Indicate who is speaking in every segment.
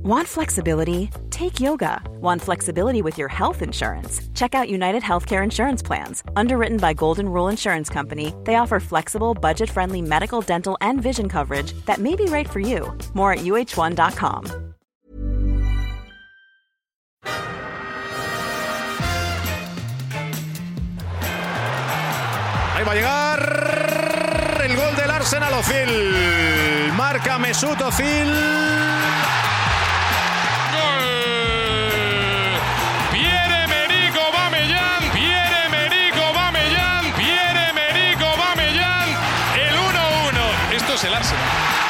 Speaker 1: Want flexibility? Take yoga. Want flexibility with your health insurance? Check out United Healthcare Insurance Plans. Underwritten by Golden Rule Insurance Company, they offer flexible, budget-friendly medical, dental, and vision coverage that may be right for you. More at uh1.com.
Speaker 2: Ahí va a llegar el gol del Arsenal. Özil. Marca Mesut Özil. El Arsenal.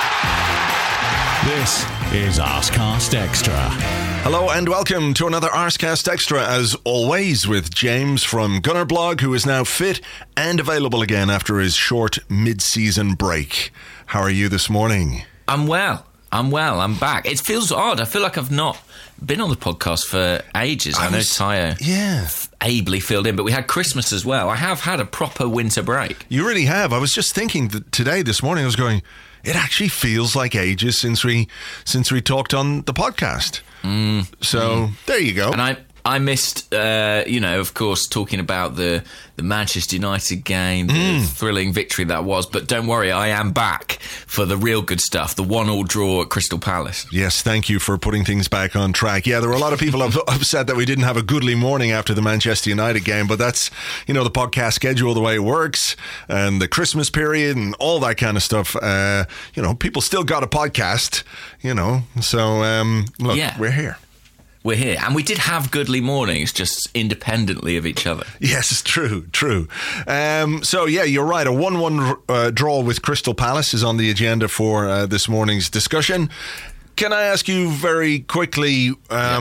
Speaker 3: This is Arsecast Extra.
Speaker 4: Hello and welcome to another Arsecast Extra, as always, with James from Gunner Blog, who is now fit and available again after his short mid-season break. How are you this morning?
Speaker 5: I'm well. I'm back. It feels odd. I feel like I've not been on the podcast for ages. I know Tyre ably filled in, but we had Christmas as well. I have had a proper winter break.
Speaker 4: You really have. I was just thinking that this morning, I was going, it actually feels like ages since we talked on the podcast. There you go.
Speaker 5: And I missed, of course, talking about the Manchester United game, the thrilling victory that was. But don't worry, I am back for the real good stuff, the 1-1 draw at Crystal Palace.
Speaker 4: Yes, thank you for putting things back on track. Yeah, there were a lot of people upset that we didn't have a goodly morning after the Manchester United game, but that's, the podcast schedule, the way it works, and the Christmas period and all that kind of stuff. People still got a podcast, so look,
Speaker 5: yeah.
Speaker 4: We're here.
Speaker 5: We're here. And we did have goodly mornings, just independently of each other.
Speaker 4: Yes, it's true. You're right. A 1-1 draw with Crystal Palace is on the agenda for this morning's discussion. Can I ask you very quickly,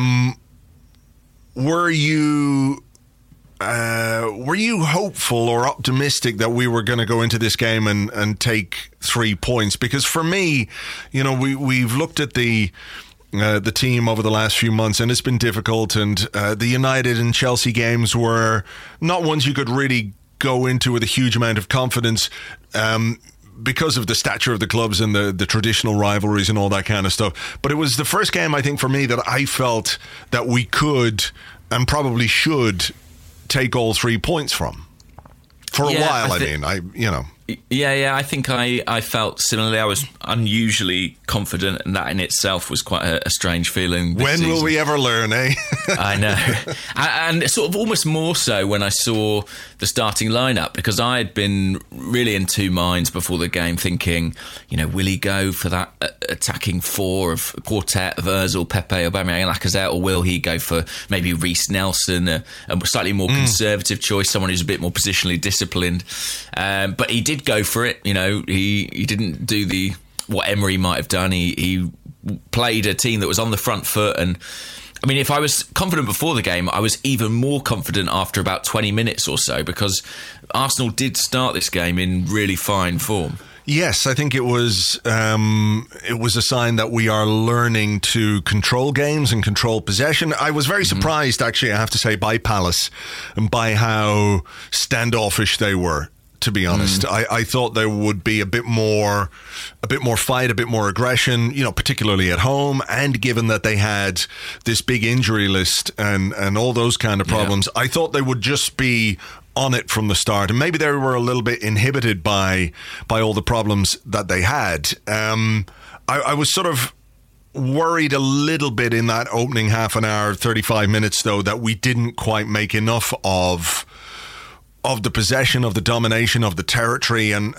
Speaker 4: were you hopeful or optimistic that we were going to go into this game and take 3 points? Because for me, we've looked at the team over the last few months, and it's been difficult, and the United and Chelsea games were not ones you could really go into with a huge amount of confidence because of the stature of the clubs and the traditional rivalries and all that kind of stuff. But it was the first game, I think, for me, that I felt that we could and probably should take all 3 points from. For a while,
Speaker 5: I think I felt similarly. I was unusually confident, and that in itself was quite a strange feeling.
Speaker 4: When
Speaker 5: season.
Speaker 4: Will we ever learn, eh?
Speaker 5: I know. And sort of almost more so when I saw the starting lineup, because I had been really in two minds before the game, thinking, will he go for that attacking four of quartet of Ozil, Pepe, Aubameyang and Lacazette, or will he go for maybe Reiss Nelson, a slightly more conservative choice, someone who's a bit more positionally disciplined? But he did go for it. He didn't do what Emery might have done. He played a team that was on the front foot, and I mean, if I was confident before the game, I was even more confident after about 20 minutes or so, because Arsenal did start this game in really fine form.
Speaker 4: Yes, I think it was a sign that we are learning to control games and control possession. I was very surprised, actually, I have to say, by Palace and by how standoffish they were. To be honest, I thought there would be a bit more fight, a bit more aggression, particularly at home. And given that they had this big injury list and all those kind of problems, I thought they would just be on it from the start. And maybe they were a little bit inhibited by all the problems that they had. I was sort of worried a little bit in that opening half an hour, 35 minutes, though, that we didn't quite make enough of the possession, of the domination, of the territory, and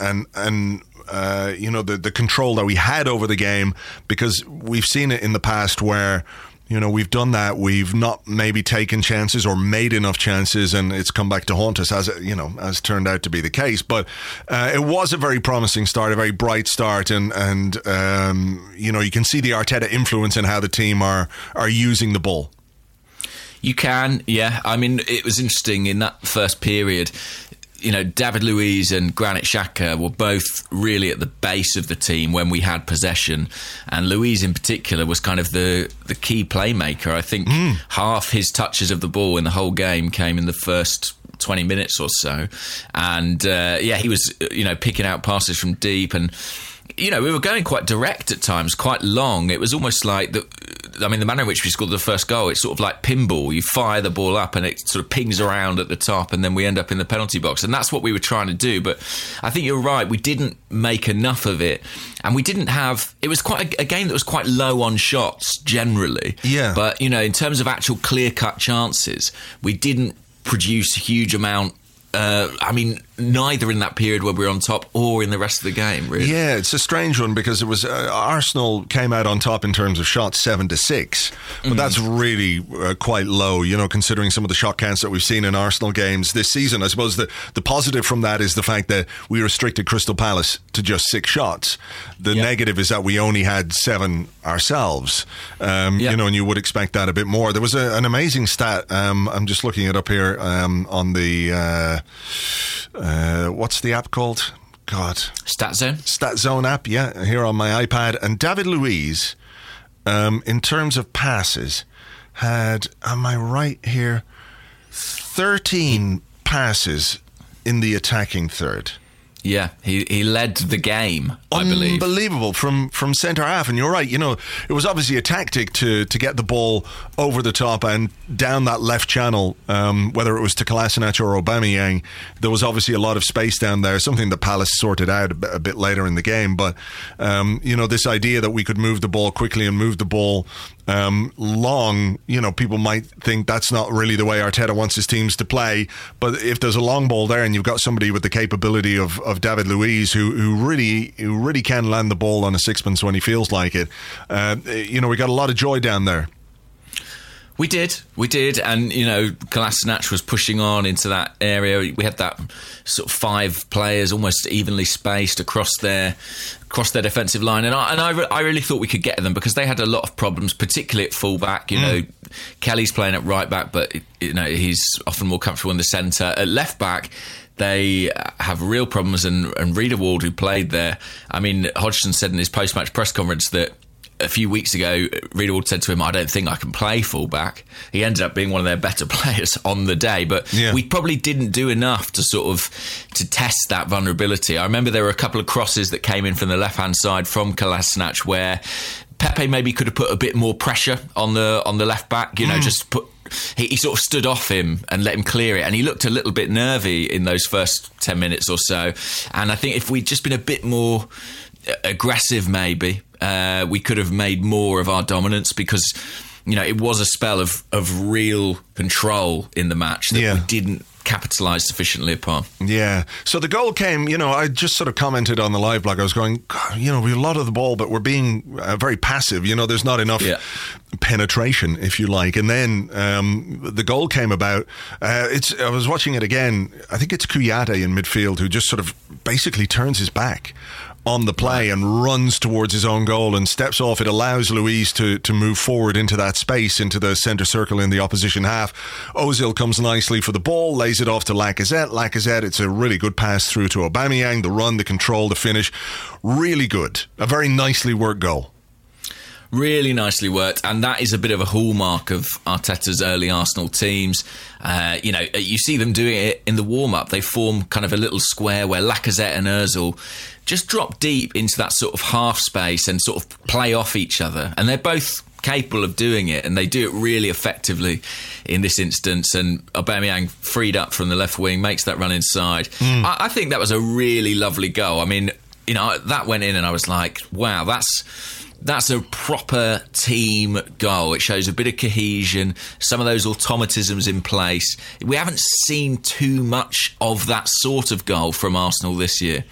Speaker 4: the control that we had over the game, because we've seen it in the past where we've done that, we've not maybe taken chances or made enough chances, and it's come back to haunt us, as turned out to be the case. But it was a very promising start, a very bright start, and you can see the Arteta influence in how the team are using the ball.
Speaker 5: You can, yeah. I mean, it was interesting in that first period. David Luiz and Granit Xhaka were both really at the base of the team when we had possession, and Luiz in particular was kind of the key playmaker. I think half his touches of the ball in the whole game came in the first 20 minutes or so, and he was picking out passes from deep, and we were going quite direct at times, quite long. It was almost like I mean, the manner in which we scored the first goal, it's sort of like pinball. You fire the ball up and it sort of pings around at the top, and then we end up in the penalty box. And that's what we were trying to do. But I think you're right. We didn't make enough of it. And we didn't have... It was quite a game that was quite low on shots, generally.
Speaker 4: Yeah.
Speaker 5: But, you know, in terms of actual clear-cut chances, we didn't produce a huge amount. I mean, neither in that period where we were on top or in the rest of the game, really.
Speaker 4: Yeah, it's a strange one because it was Arsenal came out on top in terms of shots 7-6, but that's really quite low, you know, considering some of the shot counts that we've seen in Arsenal games this season. I suppose the positive from that is the fact that we restricted Crystal Palace to just 6 shots. The negative is that we only had 7 ourselves, you know, and you would expect that a bit more. There was an amazing stat, I'm just looking it up here on the... what's the app called? God. StatZone app, yeah, here on my iPad. And David Luiz, in terms of passes, had, am I right here, 13 passes in the attacking third.
Speaker 5: Yeah, he led the game, I believe.
Speaker 4: Unbelievable from centre half. And you're right, you know, it was obviously a tactic to get the ball over the top and down that left channel, whether it was to Kolasinac or Aubameyang. There was obviously a lot of space down there, something that Palace sorted out a bit later in the game. But, you know, this idea that we could move the ball quickly and move the ball long, you know, people might think that's not really the way Arteta wants his teams to play. But if there's a long ball there and you've got somebody with the capability of David Luiz who really can land the ball on a sixpence when he feels like it, you know, we got a lot of joy down there.
Speaker 5: We did, and you know, Kolasinac was pushing on into that area. We had that sort of 5 players almost evenly spaced across their defensive line, and I really thought we could get to them because they had a lot of problems, particularly at full-back. You know, Kelly's playing at right-back, but you know he's often more comfortable in the centre. At left-back, they have real problems, and Riedewald, who played there, I mean, Hodgson said in his post-match press conference that a few weeks ago, Riedewald said to him, I don't think I can play fullback. He ended up being one of their better players on the day, but we probably didn't do enough to test that vulnerability. I remember there were a couple of crosses that came in from the left-hand side from Kolasinac where Pepe maybe could have put a bit more pressure on the left-back, you know, just put... He sort of stood off him and let him clear it, and he looked a little bit nervy in those first 10 minutes or so. And I think if we'd just been a bit more aggressive, maybe we could have made more of our dominance, because you know it was a spell of real control in the match that we didn't capitalise sufficiently upon. Yeah.
Speaker 4: So the goal came, you know, I just sort of commented on the live blog. I was going, God, you know, we have a lot of the ball, but we're being very passive. You know, there's not enough penetration, if you like. And then the goal came about. I was watching it again. I think it's Kouyaté in midfield who just sort of basically turns his back on the play and runs towards his own goal and steps off. It allows Luiz to move forward into that space, into the centre circle in the opposition half. Ozil comes nicely for the ball, lays it off to Lacazette. It's a really good pass through to Aubameyang. The run, the control, the finish. Really good. A very nicely worked goal.
Speaker 5: Really nicely worked, and that is a bit of a hallmark of Arteta's early Arsenal teams. You know, you see them doing it in the warm-up. They form kind of a little square where Lacazette and Ozil just drop deep into that sort of half space and sort of play off each other. And they're both capable of doing it, and they do it really effectively in this instance. And Aubameyang, freed up from the left wing, makes that run inside. I think that was a really lovely goal. I mean, you know, that went in and I was like, wow, that's a proper team goal. It shows a bit of cohesion, some of those automatisms in place. We haven't seen too much of that sort of goal from Arsenal this year.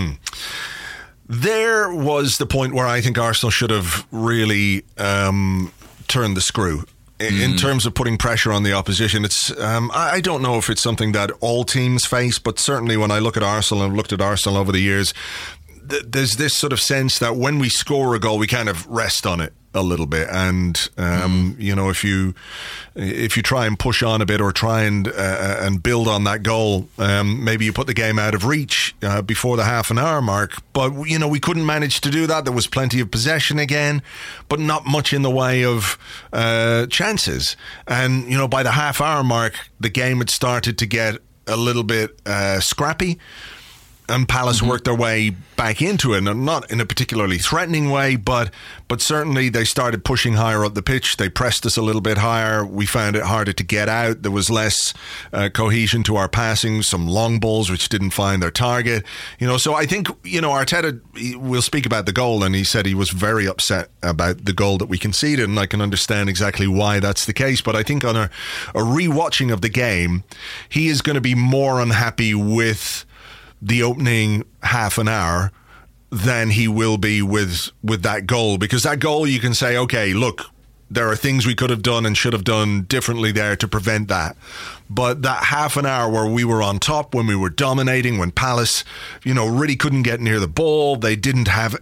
Speaker 4: There was the point where I think Arsenal should have really turned the screw in terms of putting pressure on the opposition. It's I don't know if it's something that all teams face, but certainly when I look at Arsenal and I've looked at Arsenal over the years, there's this sort of sense that when we score a goal, we kind of rest on it a little bit, and you know, if you try and push on a bit or try and build on that goal, maybe you put the game out of reach before the half an hour mark. But you know, we couldn't manage to do that. There was plenty of possession again, but not much in the way of chances. And you know, by the half hour mark, the game had started to get a little bit scrappy. Palace worked their way back into it, and not in a particularly threatening way, but certainly they started pushing higher up the pitch. They pressed us a little bit higher. We found it harder to get out. There was less cohesion to our passing, some long balls which didn't find their target. So I think, Arteta, we'll speak about the goal, and he said he was very upset about the goal that we conceded, and I can understand exactly why that's the case. But I think on a rewatching of the game, he is going to be more unhappy with the opening half an hour than he will be with that goal, because that goal, you can say, okay, look, there are things we could have done and should have done differently there to prevent that. But that half an hour where we were on top, when we were dominating, when Palace, really couldn't get near the ball, they didn't have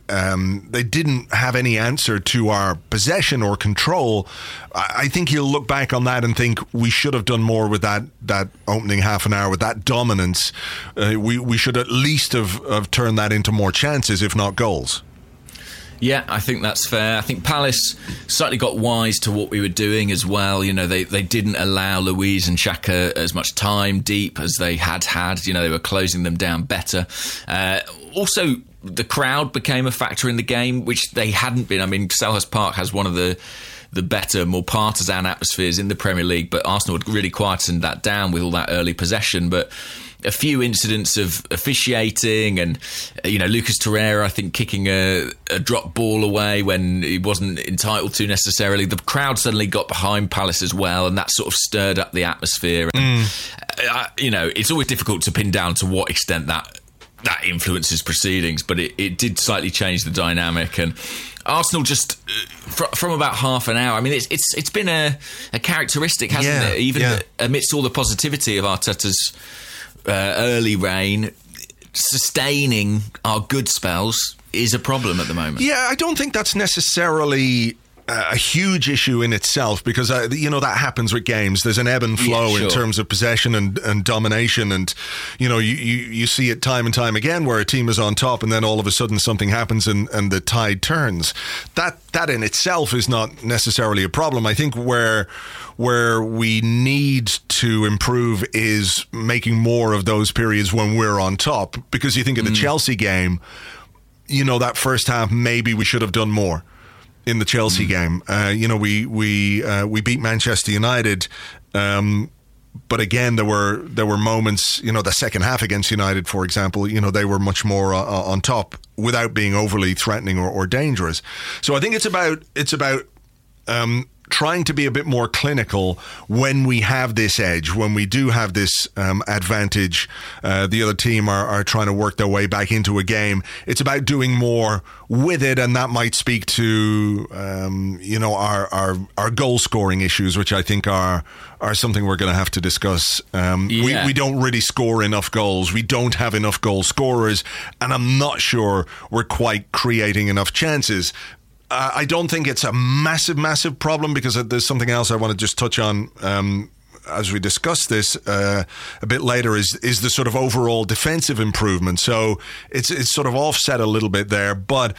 Speaker 4: any answer to our possession or control. I think he'll look back on that and think we should have done more with that opening half an hour, with that dominance. We should at least have turned that into more chances, if not goals.
Speaker 5: Yeah, I think that's fair. I think Palace slightly got wise to what we were doing as well. They didn't allow Luiz and Xhaka as much time deep as they had. They were closing them down better. Also, the crowd became a factor in the game, which they hadn't been. I mean, Selhurst Park has one of the better, more partisan atmospheres in the Premier League, but Arsenal had really quietened that down with all that early possession. But a few incidents of officiating and, Lucas Torreira, I think, kicking a drop ball away when he wasn't entitled to necessarily. The crowd suddenly got behind Palace as well, and that sort of stirred up the atmosphere. And, it's always difficult to pin down to what extent that influences proceedings, but it did slightly change the dynamic. And Arsenal just from about half an hour. I mean, it's been a characteristic, hasn't it? Even amidst all the positivity of Arteta's early reign, sustaining our good spells is a problem at the moment. Yeah,
Speaker 4: I don't think that's necessarily a huge issue in itself, because that happens with games. There's an ebb and flow in terms of possession and domination, and you see it time and time again where a team is on top and then all of a sudden something happens and the tide turns. That in itself is not necessarily a problem. I think where we need to improve is making more of those periods when we're on top, because you think of the Chelsea game, that first half, maybe we should have done more. In the Chelsea game, we beat Manchester United, but again there were moments. The second half against United, for example, they were much more on top without being overly threatening or dangerous. So I think it's about trying to be a bit more clinical when we have this edge, when we do have this advantage. The other team are trying to work their way back into a game. It's about doing more with it, and that might speak to our goal scoring issues, which I think are something we're going to have to discuss. We don't really score enough goals. We don't have enough goal scorers, and I'm not sure we're quite creating enough chances. I don't think it's a massive problem, because there's something else I want to just touch on as we discuss this a bit later, is the sort of overall defensive improvement. So it's sort of offset a little bit there, but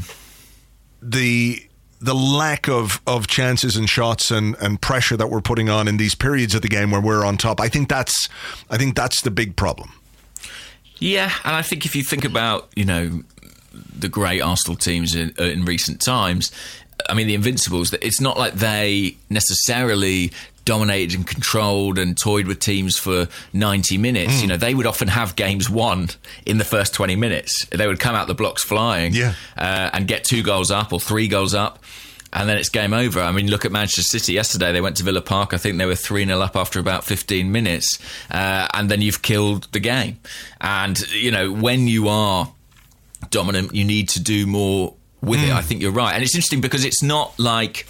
Speaker 4: the lack of chances and shots and pressure that we're putting on in these periods of the game when we're on top, I think that's the big problem.
Speaker 5: Yeah, and I think if you think about, the great Arsenal teams in recent times, I mean, the Invincibles, it's not like they necessarily dominated and controlled and toyed with teams for 90 minutes. They would often have games won in the first 20 minutes. They would come out the blocks flying and get 2 goals up or 3 goals up, and then it's game over. I mean, look at Manchester City yesterday. They went to Villa Park. I think they were 3-0 up after about 15 minutes, and then you've killed the game. And, when you are dominant, you need to do more with it. I think you're right. And it's interesting because it's not like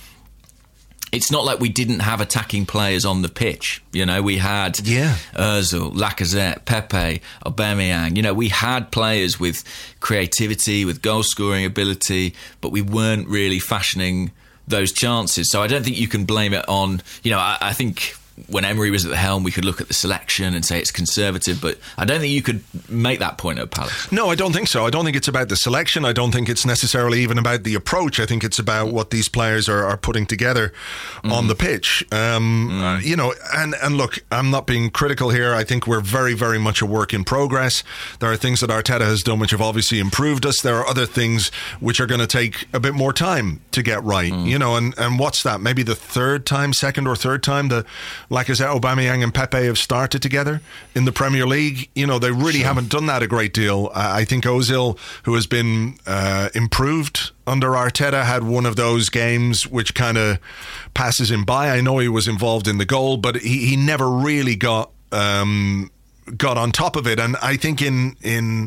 Speaker 5: we didn't have attacking players on the pitch. We had Ozil, Lacazette, Pepe, Aubameyang. We had players with creativity, with goal scoring ability, but we weren't really fashioning those chances. So I don't think you can blame it on, I think when Emery was at the helm, we could look at the selection and say it's conservative, but I don't think you could make that point at Palace.
Speaker 4: No, I don't think so. I don't think it's about the selection. I don't think it's necessarily even about the approach. I think it's about what these players are putting together on the pitch. You know, and look, I'm not being critical here. I think we're very, very much a work in progress. There are things that Arteta has done which have obviously improved us. There are other things which are going to take a bit more time to get right. You know, and what's that? Maybe the second or third time the Lacazette, Aubameyang and Pepe have started together in the Premier League. You know, they really haven't done that a great deal. I think Ozil, who has been improved under Arteta, had one of those games which kind of passes him by. I know he was involved in the goal, but he never really got on top of it. And I think in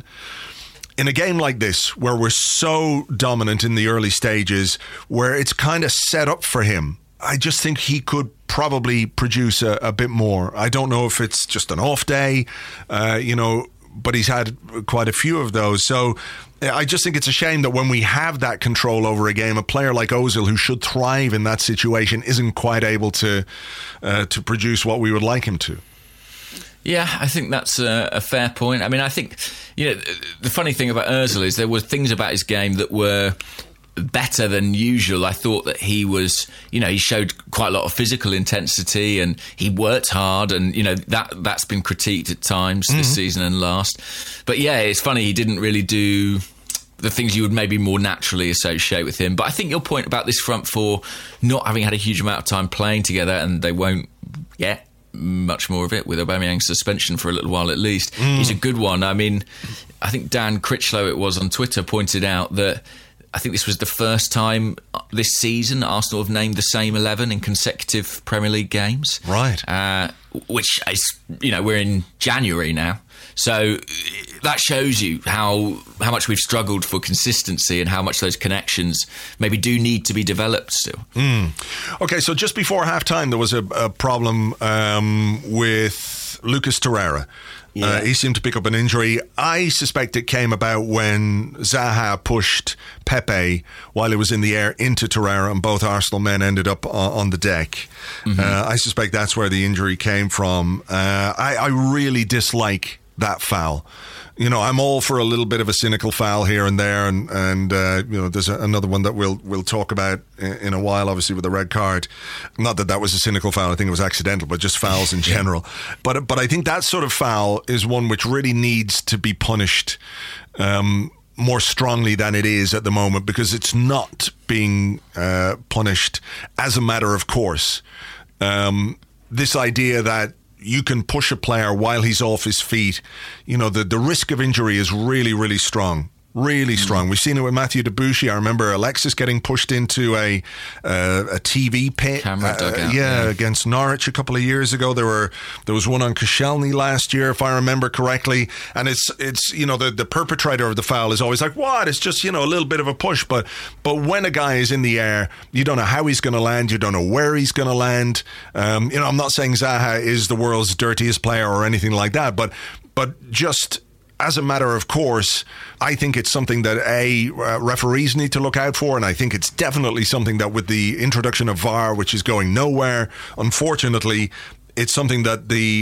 Speaker 4: a game like this, where we're so dominant in the early stages, where it's kind of set up for him, I just think he could probably produce a bit more. I don't know if it's just an off day, you know, but he's had quite a few of those. So I just think it's a shame that when we have that control over a game, a player like Ozil, who should thrive in that situation, isn't quite able to produce what we would like him to.
Speaker 5: Yeah, I think that's a fair point. I mean, I think, you know, the funny thing about Ozil is there were things about his game that were better than usual. I thought that he was, you know, he showed quite a lot of physical intensity and he worked hard, and, you know, that's been critiqued at times this season and last. But yeah, it's funny, he didn't really do the things you would maybe more naturally associate with him. But I think your point about this front four not having had a huge amount of time playing together, and they won't get much more of it with Aubameyang's suspension for a little while at least, is a good one. I mean, I think Dan Critchlow, it was on Twitter, pointed out that I think this was the first time this season Arsenal have named the same 11 in consecutive Premier League games.
Speaker 4: Right.
Speaker 5: Which is, you know, we're in January now. So that shows you how much we've struggled for consistency and how much those connections maybe do need to be developed still.
Speaker 4: Okay, so just before half-time, there was a problem with Lucas Torreira. Yeah. He seemed to pick up an injury. I suspect it came about when Zaha pushed Pepe while he was in the air into Torreira, and both Arsenal men ended up on the deck. I suspect that's where the injury came from. I really dislike that foul. You know, I'm all for a little bit of a cynical foul here and there, and you know, there's another one that we'll talk about in a while, obviously, with the red card. Not that was a cynical foul, I think it was accidental, but just fouls in general. But I think that sort of foul is one which really needs to be punished more strongly than it is at the moment, because it's not being punished as a matter of course. This idea that you can push a player while he's off his feet, you know, the risk of injury is really, really strong. Really strong. We've seen it with Matthew Debuchy. I remember Alexis getting pushed into a TV pit.
Speaker 5: Camera dugout.
Speaker 4: Against Norwich a couple of years ago. There was one on Koscielny last year, if I remember correctly. And it's you know, the perpetrator of the foul is always like, what? It's just, you know, a little bit of a push. But when a guy is in the air, you don't know how he's going to land. You don't know where he's going to land. You know, I'm not saying Zaha is the world's dirtiest player or anything like that, but just as a matter of course, I think it's something that referees need to look out for, and I think it's definitely something that with the introduction of VAR, which is going nowhere, unfortunately, it's something that the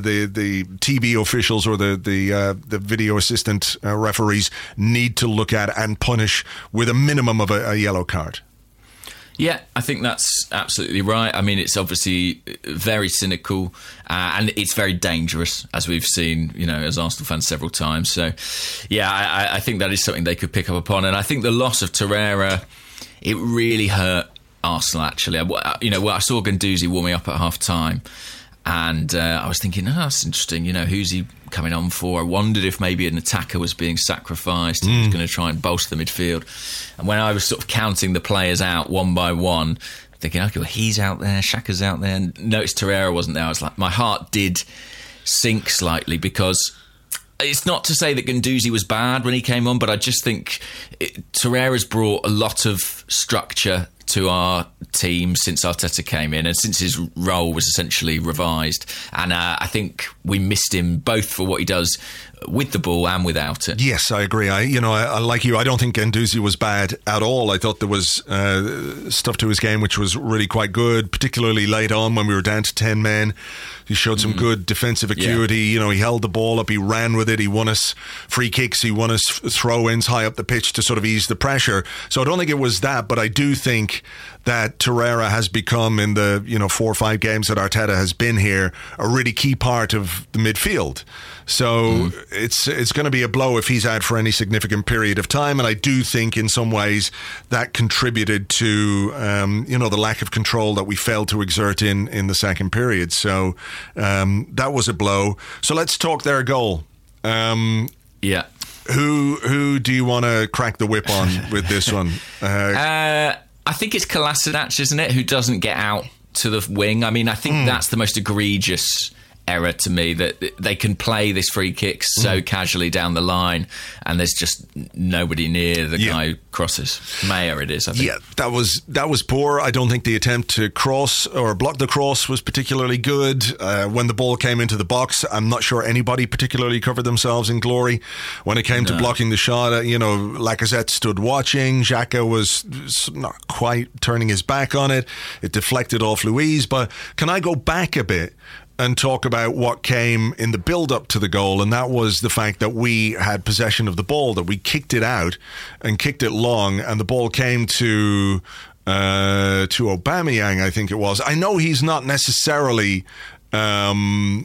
Speaker 4: TV officials or the video assistant referees need to look at and punish with a minimum of a yellow card.
Speaker 5: Yeah, I think that's absolutely right. I mean, it's obviously very cynical and it's very dangerous, as we've seen, you know, as Arsenal fans several times. So, yeah, I think that is something they could pick up upon. And I think the loss of Torreira, it really hurt Arsenal, actually. You know, I saw Guendouzi warming up at half-time, and I was thinking, that's interesting, you know, who's he coming on for? I wondered if maybe an attacker was being sacrificed and was going to try and bolster the midfield. And when I was sort of counting the players out one by one, thinking, okay, well, he's out there, Xhaka's out there, and noticed Torreira wasn't there, I was like, my heart did sink slightly, because it's not to say that Guendouzi was bad when he came on, but I just think Torreira's brought a lot of structure to our team since Arteta came in and since his role was essentially revised. And I think we missed him both for what he does with the ball and without it.
Speaker 4: Yes, I agree. I like you. I don't think Guendouzi was bad at all. I thought there was stuff to his game which was really quite good, particularly late on when we were down to 10 men. He showed some good defensive acuity.
Speaker 5: Yeah.
Speaker 4: He held the ball up, he ran with it, he won us free kicks, he won us throw-ins high up the pitch to sort of ease the pressure. So I don't think it was that, but I do think that Torreira has become, in the 4 or 5 games that Arteta has been here, a really key part of the midfield. So it's going to be a blow if he's out for any significant period of time, and I do think in some ways that contributed to the lack of control that we failed to exert in the second period. So that was a blow. So let's talk their goal.
Speaker 5: Yeah.
Speaker 4: Who do you want to crack the whip on with this one?
Speaker 5: I think it's Kolasinac, isn't it, who doesn't get out to the wing. I mean, I think that's the most egregious error to me, that they can play this free kick so casually down the line and there's just nobody near the guy who crosses. Mayer it is, I think.
Speaker 4: Yeah, that was poor. I don't think the attempt to cross or block the cross was particularly good. When the ball came into the box, I'm not sure anybody particularly covered themselves in glory. When it came to blocking the shot, Lacazette stood watching. Xhaka was not quite turning his back on it. It deflected off Luiz. But can I go back a bit and talk about what came in the build-up to the goal, and that was the fact that we had possession of the ball, that we kicked it out and kicked it long, and the ball came to Aubameyang, I think it was. I know he's not necessarily known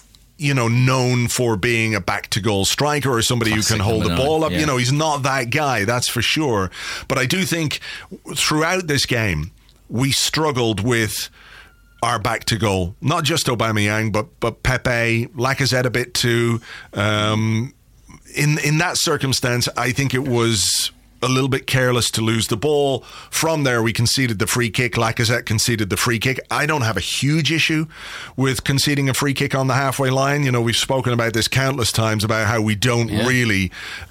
Speaker 4: for being a back-to-goal striker or somebody
Speaker 5: Classic
Speaker 4: who can hold the ball up.
Speaker 5: Yeah.
Speaker 4: He's not that guy, that's for sure. But I do think throughout this game, we struggled with our back to goal, not just Aubameyang, but Pepe, Lacazette a bit too. In that circumstance, I think it was a little bit careless to lose the ball. From there, we conceded the free kick. Lacazette conceded the free kick. I don't have a huge issue with conceding a free kick on the halfway line. We've spoken about this countless times about how we don't really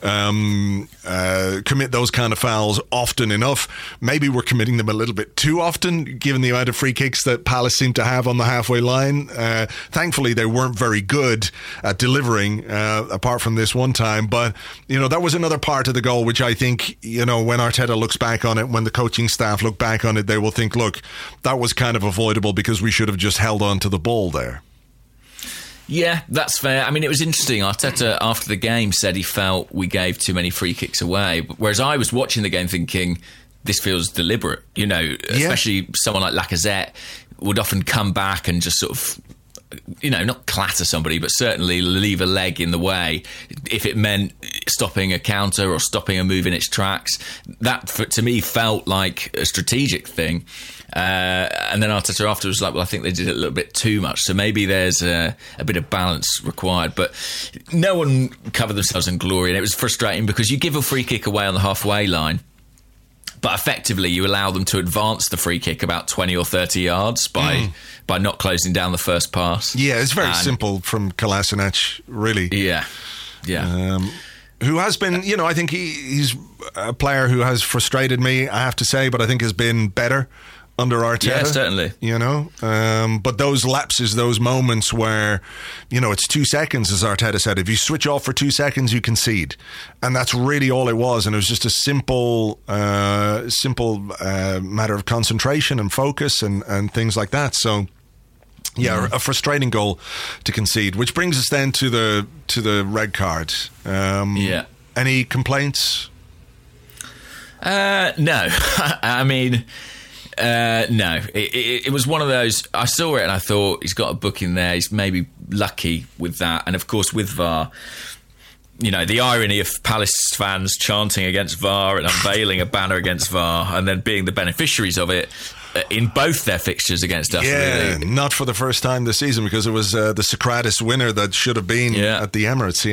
Speaker 4: commit those kind of fouls often enough. Maybe we're committing them a little bit too often, given the amount of free kicks that Palace seem to have on the halfway line. Thankfully, they weren't very good at delivering, apart from this one time. But, that was another part of the goal, which I think, when Arteta looks back on it, when the coaching staff look back on it, they will think, look, that was kind of avoidable because we should have just held on to the ball there.
Speaker 5: Yeah, that's fair. I mean, it was interesting. Arteta, after the game, said he felt we gave too many free kicks away. Whereas I was watching the game thinking, this feels deliberate. Especially someone like Lacazette would often come back and just sort of, not clatter somebody, but certainly leave a leg in the way if it meant stopping a counter or stopping a move in its tracks. That, to me, felt like a strategic thing. And then Arteta afterwards was like, well, I think they did it a little bit too much. So maybe there's a bit of balance required. But no one covered themselves in glory. And it was frustrating because you give a free kick away on the halfway line, but effectively you allow them to advance the free kick about 20 or 30 yards by not closing down the first pass.
Speaker 4: Yeah, it's very simple from Kolasinac, really.
Speaker 5: Yeah.
Speaker 4: Who has been, I think he's a player who has frustrated me, I have to say, but I think has been better under Arteta.
Speaker 5: Yeah, certainly.
Speaker 4: But those lapses, those moments where, it's 2 seconds, as Arteta said. If you switch off for 2 seconds, you concede. And that's really all it was. And it was just a simple matter of concentration and focus and things like that. So, yeah, a frustrating goal to concede, which brings us then to the red card. Any complaints?
Speaker 5: No. I mean, no. It was one of those, I saw it and I thought, he's got a book in there, he's maybe lucky with that. And of course with VAR, the irony of Palace fans chanting against VAR and unveiling a banner against VAR and then being the beneficiaries of it in both their fixtures against us.
Speaker 4: Yeah, really. Not for the first time this season, because it was the Socrates winner that should have been at the Emirates,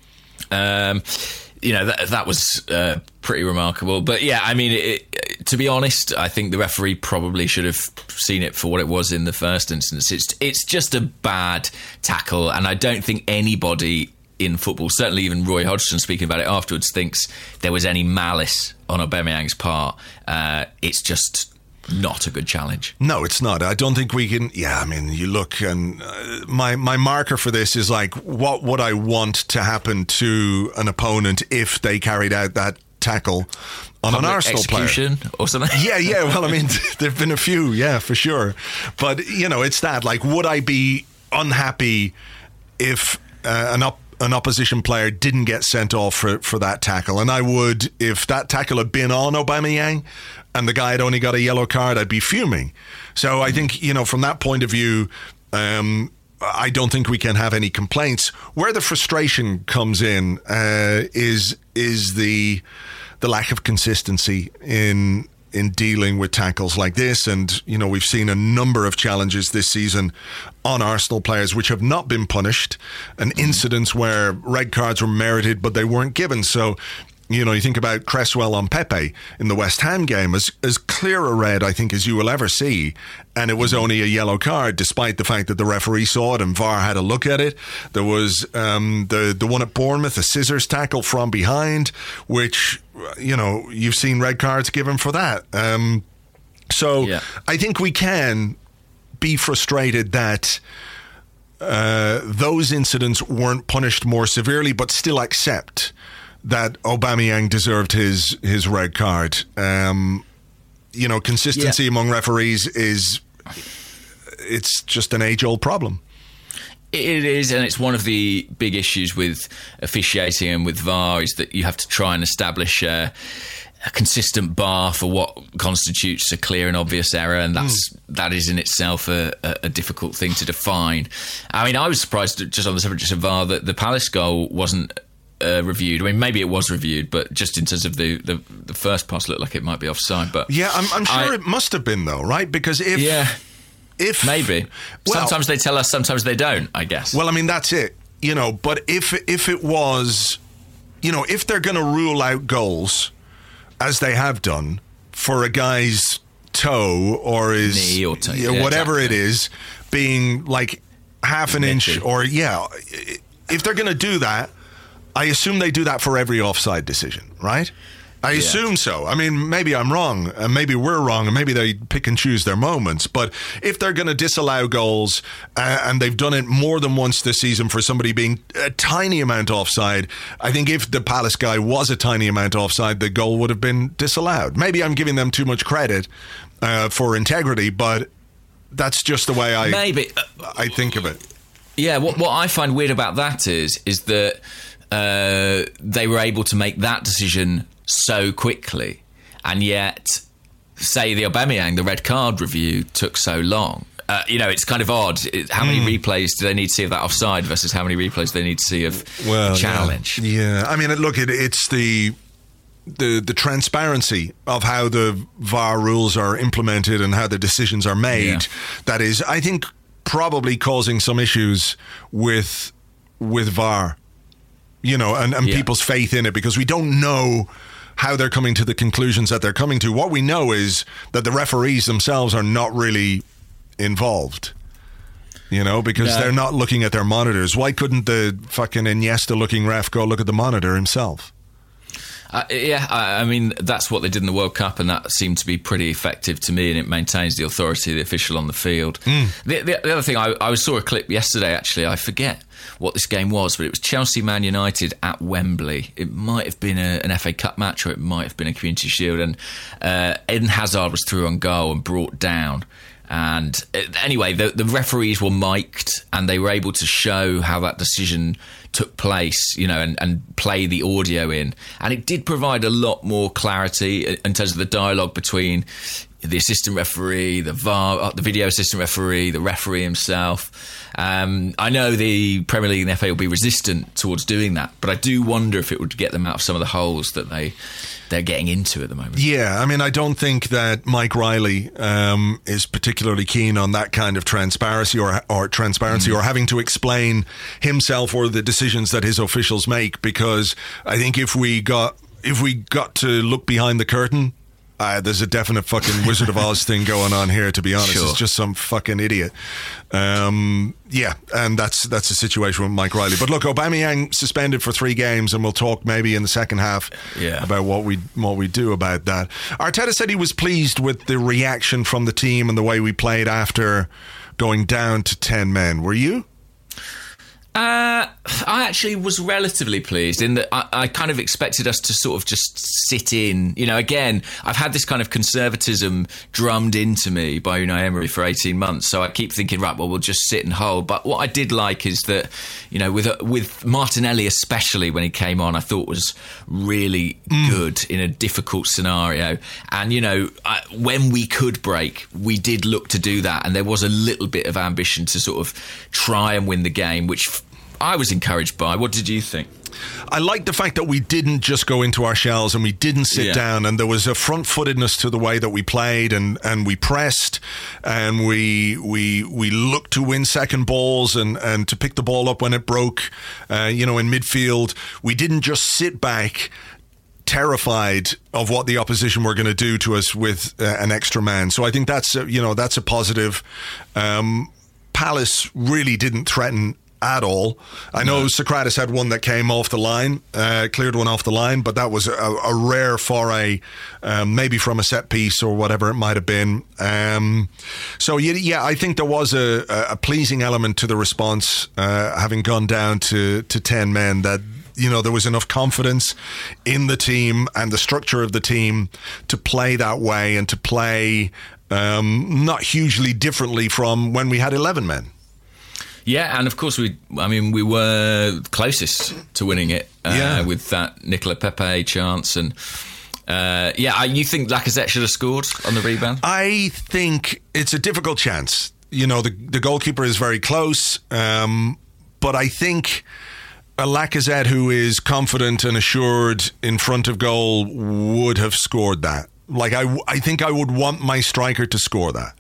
Speaker 5: that was pretty remarkable. But yeah, I mean, to be honest, I think the referee probably should have seen it for what it was in the first instance. It's just a bad tackle, and I don't think anybody in football, certainly even Roy Hodgson speaking about it afterwards, thinks there was any malice on Aubameyang's part. It's just not a good challenge.
Speaker 4: No, it's not. I don't think we can. Yeah, I mean, you look, and my marker for this is like, what would I want to happen to an opponent if they carried out that tackle on an Arsenal
Speaker 5: execution
Speaker 4: player
Speaker 5: or something?
Speaker 4: Yeah. Well, I mean, there've been a few, yeah, for sure. But it's that. Like, would I be unhappy if an opposition player didn't get sent off for that tackle? And I would, if that tackle had been on Aubameyang and the guy had only got a yellow card, I'd be fuming. So I think, from that point of view, I don't think we can have any complaints. Where the frustration comes in is the lack of consistency in dealing with tackles like this. And, we've seen a number of challenges this season on Arsenal players which have not been punished, and incidents where red cards were merited but they weren't given. So, you think about Cresswell on Pepe in the West Ham game, as clear a red, I think, as you will ever see. And it was only a yellow card, despite the fact that the referee saw it and VAR had a look at it. There was the one at Bournemouth, a scissors tackle from behind, which, you've seen red cards given for that. I think we can be frustrated that those incidents weren't punished more severely, but still accept that Aubameyang deserved his red card. Consistency among referees it's just an age-old problem.
Speaker 5: It is, and it's one of the big issues with officiating and with VAR, is that you have to try and establish a consistent bar for what constitutes a clear and obvious error, and that is in itself a difficult thing to define. I mean, I was surprised, just on the subject of VAR, that the Palace goal wasn't reviewed. I mean, maybe it was reviewed, but just in terms of the first pass looked like it might be offside. But
Speaker 4: yeah, I'm sure it must have been, though, right? Because if maybe
Speaker 5: sometimes they tell us, sometimes they don't, I guess.
Speaker 4: Well, I mean, that's it, But if it was, if they're going to rule out goals, as they have done, for a guy's toe or his
Speaker 5: knee or toe,
Speaker 4: whatever it is, being like half an inch, or if they're going to do that, I assume they do that for every offside decision, right? I assume so. I mean, maybe I'm wrong, and maybe we're wrong, and maybe they pick and choose their moments. But if they're going to disallow goals, and they've done it more than once this season for somebody being a tiny amount offside, I think if the Palace guy was a tiny amount offside, the goal would have been disallowed. Maybe I'm giving them too much credit for integrity, but that's just the way I think of it.
Speaker 5: Yeah, what I find weird about that is that they were able to make that decision so quickly, and yet, say, the Aubameyang, the red card review took so long. It's kind of odd. How many replays do they need to see of that offside versus how many replays do they need to see of the challenge?
Speaker 4: Yeah. I mean, look, it's the transparency of how the VAR rules are implemented and how the decisions are made that is, I think, probably causing some issues with VAR. And people's faith in it, because we don't know how they're coming to the conclusions that they're coming to. What we know is that the referees themselves are not really involved, because they're not looking at their monitors. Why couldn't the fucking Iniesta-looking ref go look at the monitor himself?
Speaker 5: I mean, that's what they did in the World Cup, and that seemed to be pretty effective to me, and it maintains the authority of the official on the field. The other thing, I saw a clip yesterday, actually. I forget what this game was, but it was Chelsea-Man United at Wembley. It might have been an FA Cup match, or it might have been a Community Shield, and Eden Hazard was through on goal and brought down. And anyway, the referees were mic'd, and they were able to show how that decision took place, and play the audio in. And it did provide a lot more clarity in terms of the dialogue between the assistant referee, the VAR, the video assistant referee, the referee himself. I know the Premier League and the FA will be resistant towards doing that, but I do wonder if it would get them out of some of the holes that they're getting into at the moment.
Speaker 4: Yeah, I mean, I don't think that Mike Riley is particularly keen on that kind of transparency or having to explain himself or the decisions that his officials make, because I think if we got to look behind the curtain there's a definite fucking Wizard of Oz thing going on here, to be honest.
Speaker 5: Sure.
Speaker 4: It's just some fucking idiot. Yeah, and that's the situation with Mike Riley. But look, Aubameyang suspended for 3 games, and we'll talk maybe in the second half about what we do about that. Arteta said he was pleased with the reaction from the team and the way we played after going down to 10 men. Were you?
Speaker 5: I actually was relatively pleased in that I kind of expected us to sort of just sit in. You know, again, I've had this kind of conservatism drummed into me by Unai Emery for 18 months, so I keep thinking, right, well, we'll just sit and hold. But what I did like is that, you know, with Martinelli especially when he came on, I thought was really good in a difficult scenario. And, you know, when we could break, we did look to do that, and there was a little bit of ambition to sort of try and win the game, which I was encouraged by. What did you think?
Speaker 4: I like the fact that we didn't just go into our shells and we didn't sit down, and there was a front-footedness to the way that we played, and we pressed, and we looked to win second balls and to pick the ball up when it broke, in midfield. We didn't just sit back terrified of what the opposition were going to do to us with an extra man. So I think that's a positive. Palace really didn't threaten at all. I know Socrates had one that came off the line, cleared one off the line, but that was a rare foray, maybe from a set piece or whatever it might have been. I think there was a pleasing element to the response, having gone down to 10 men, that there was enough confidence in the team and the structure of the team to play that way and to play not hugely differently from when we had 11 men.
Speaker 5: Yeah, and of course we were closest to winning it with that Nicola Pepe chance. And you think Lacazette should have scored on the rebound?
Speaker 4: I think it's a difficult chance. The goalkeeper is very close, but I think a Lacazette who is confident and assured in front of goal would have scored that. Like, I think I would want my striker to score that.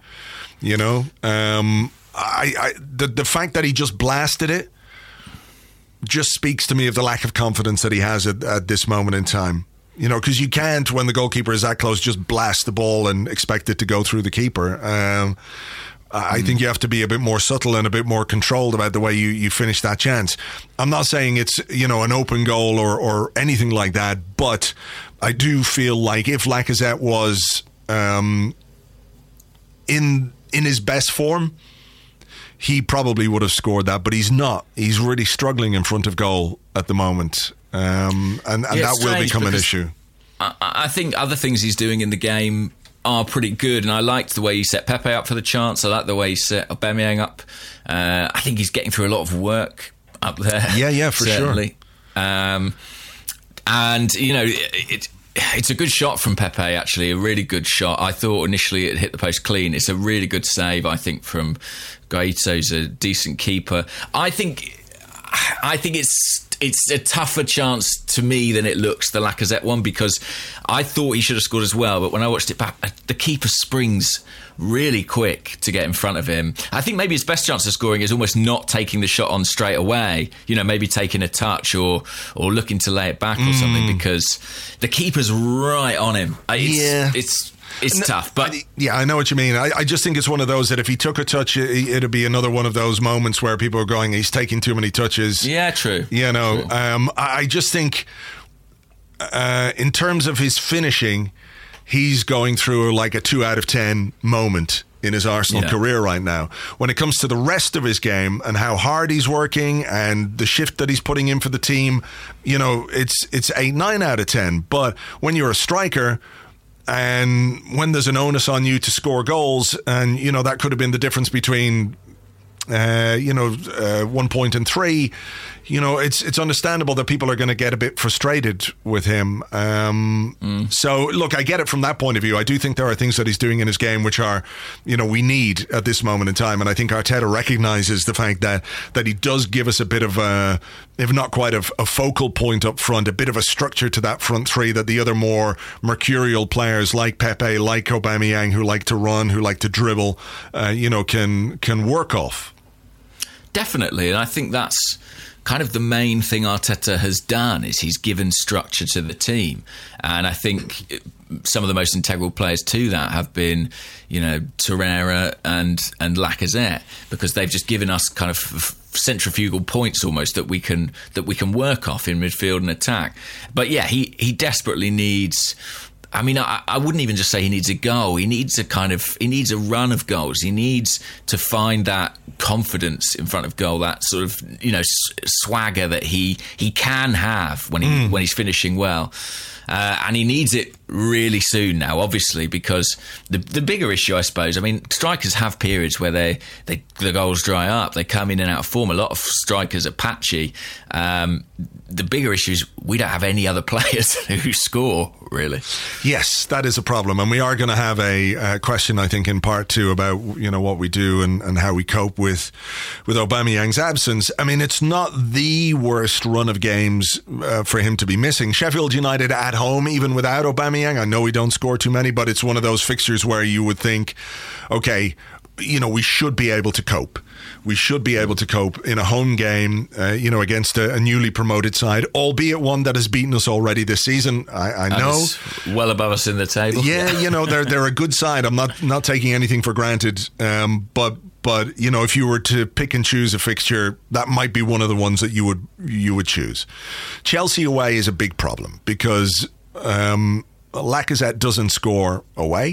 Speaker 4: The fact that he just blasted it just speaks to me of the lack of confidence that he has at this moment in time. Because you can't, when the goalkeeper is that close, just blast the ball and expect it to go through the keeper. I think you have to be a bit more subtle and a bit more controlled about the way you finish that chance. I'm not saying it's an open goal or anything like that, but I do feel like if Lacazette was in his best form, he probably would have scored that, but he's not. He's really struggling in front of goal at the moment, and that will become an issue.
Speaker 5: I think other things he's doing in the game are pretty good, and I liked the way he set Pepe up for the chance. I like the way he set Aubameyang up. I think he's getting through a lot of work up there.
Speaker 4: Yeah, for
Speaker 5: certainly. Sure. And it's a good shot from Pepe, actually, a really good shot. I thought initially it hit the post clean. It's a really good save, I think, from Guaito's a decent keeper. I think it's a tougher chance to me than it looks, the Lacazette one, because I thought he should have scored as well, but when I watched it back, the keeper springs really quick to get in front of him. I think maybe his best chance of scoring is almost not taking the shot on straight away, maybe taking a touch or looking to lay it back or something, because the keeper's right on him. It's tough, but
Speaker 4: I know what you mean. I just think it's one of those that if he took a touch, it'd be another one of those moments where people are going, he's taking too many touches.
Speaker 5: Yeah, true.
Speaker 4: True. I just think in terms of his finishing, he's going through like a 2 out of 10 moment in his Arsenal career right now. When it comes to the rest of his game and how hard he's working and the shift that he's putting in for the team, it's 8, 9 out of 10. But when you're a striker, and when there's an onus on you to score goals, and that could have been the difference between 1 point and 3, it's understandable that people are going to get a bit frustrated with him. So look, I get it from that point of view. I do think there are things that he's doing in his game which are, we need at this moment in time. And I think Arteta recognises the fact that he does give us a bit of a, if not quite a focal point up front, a bit of a structure to that front three that the other more mercurial players like Pepe, like Aubameyang, who like to run, who like to dribble, can work off.
Speaker 5: Definitely, and I think that's kind of the main thing Arteta has done is he's given structure to the team. And I think some of the most integral players to that have been, Torreira and Lacazette, because they've just given us kind of centrifugal points almost that we can work off in midfield and attack. But yeah, he desperately needs. I mean, I wouldn't even just say he needs a goal. He needs a run of goals. He needs to find that confidence in front of goal, that sort of, swagger that he can have when he's finishing well. And he needs it really soon now, obviously, because the bigger issue, I suppose, I mean, strikers have periods where the goals dry up. They come in and out of form. A lot of strikers are patchy. The bigger issue is we don't have any other players who score, really.
Speaker 4: Yes, that is a problem. And we are going to have a question, I think, in part 2 about, what we do and how we cope with Aubameyang's absence. I mean, it's not the worst run of games for him to be missing. Sheffield United at home, even without Aubameyang. I know we don't score too many, but it's one of those fixtures where you would think, okay, we should be able to cope. We should be able to cope in a home game, against a newly promoted side, albeit one that has beaten us already this season. I know.
Speaker 5: Well above us in the table.
Speaker 4: Yeah, they're a good side. I'm not taking anything for granted. But if you were to pick and choose a fixture, that might be one of the ones that you would choose. Chelsea away is a big problem because Lacazette doesn't score away.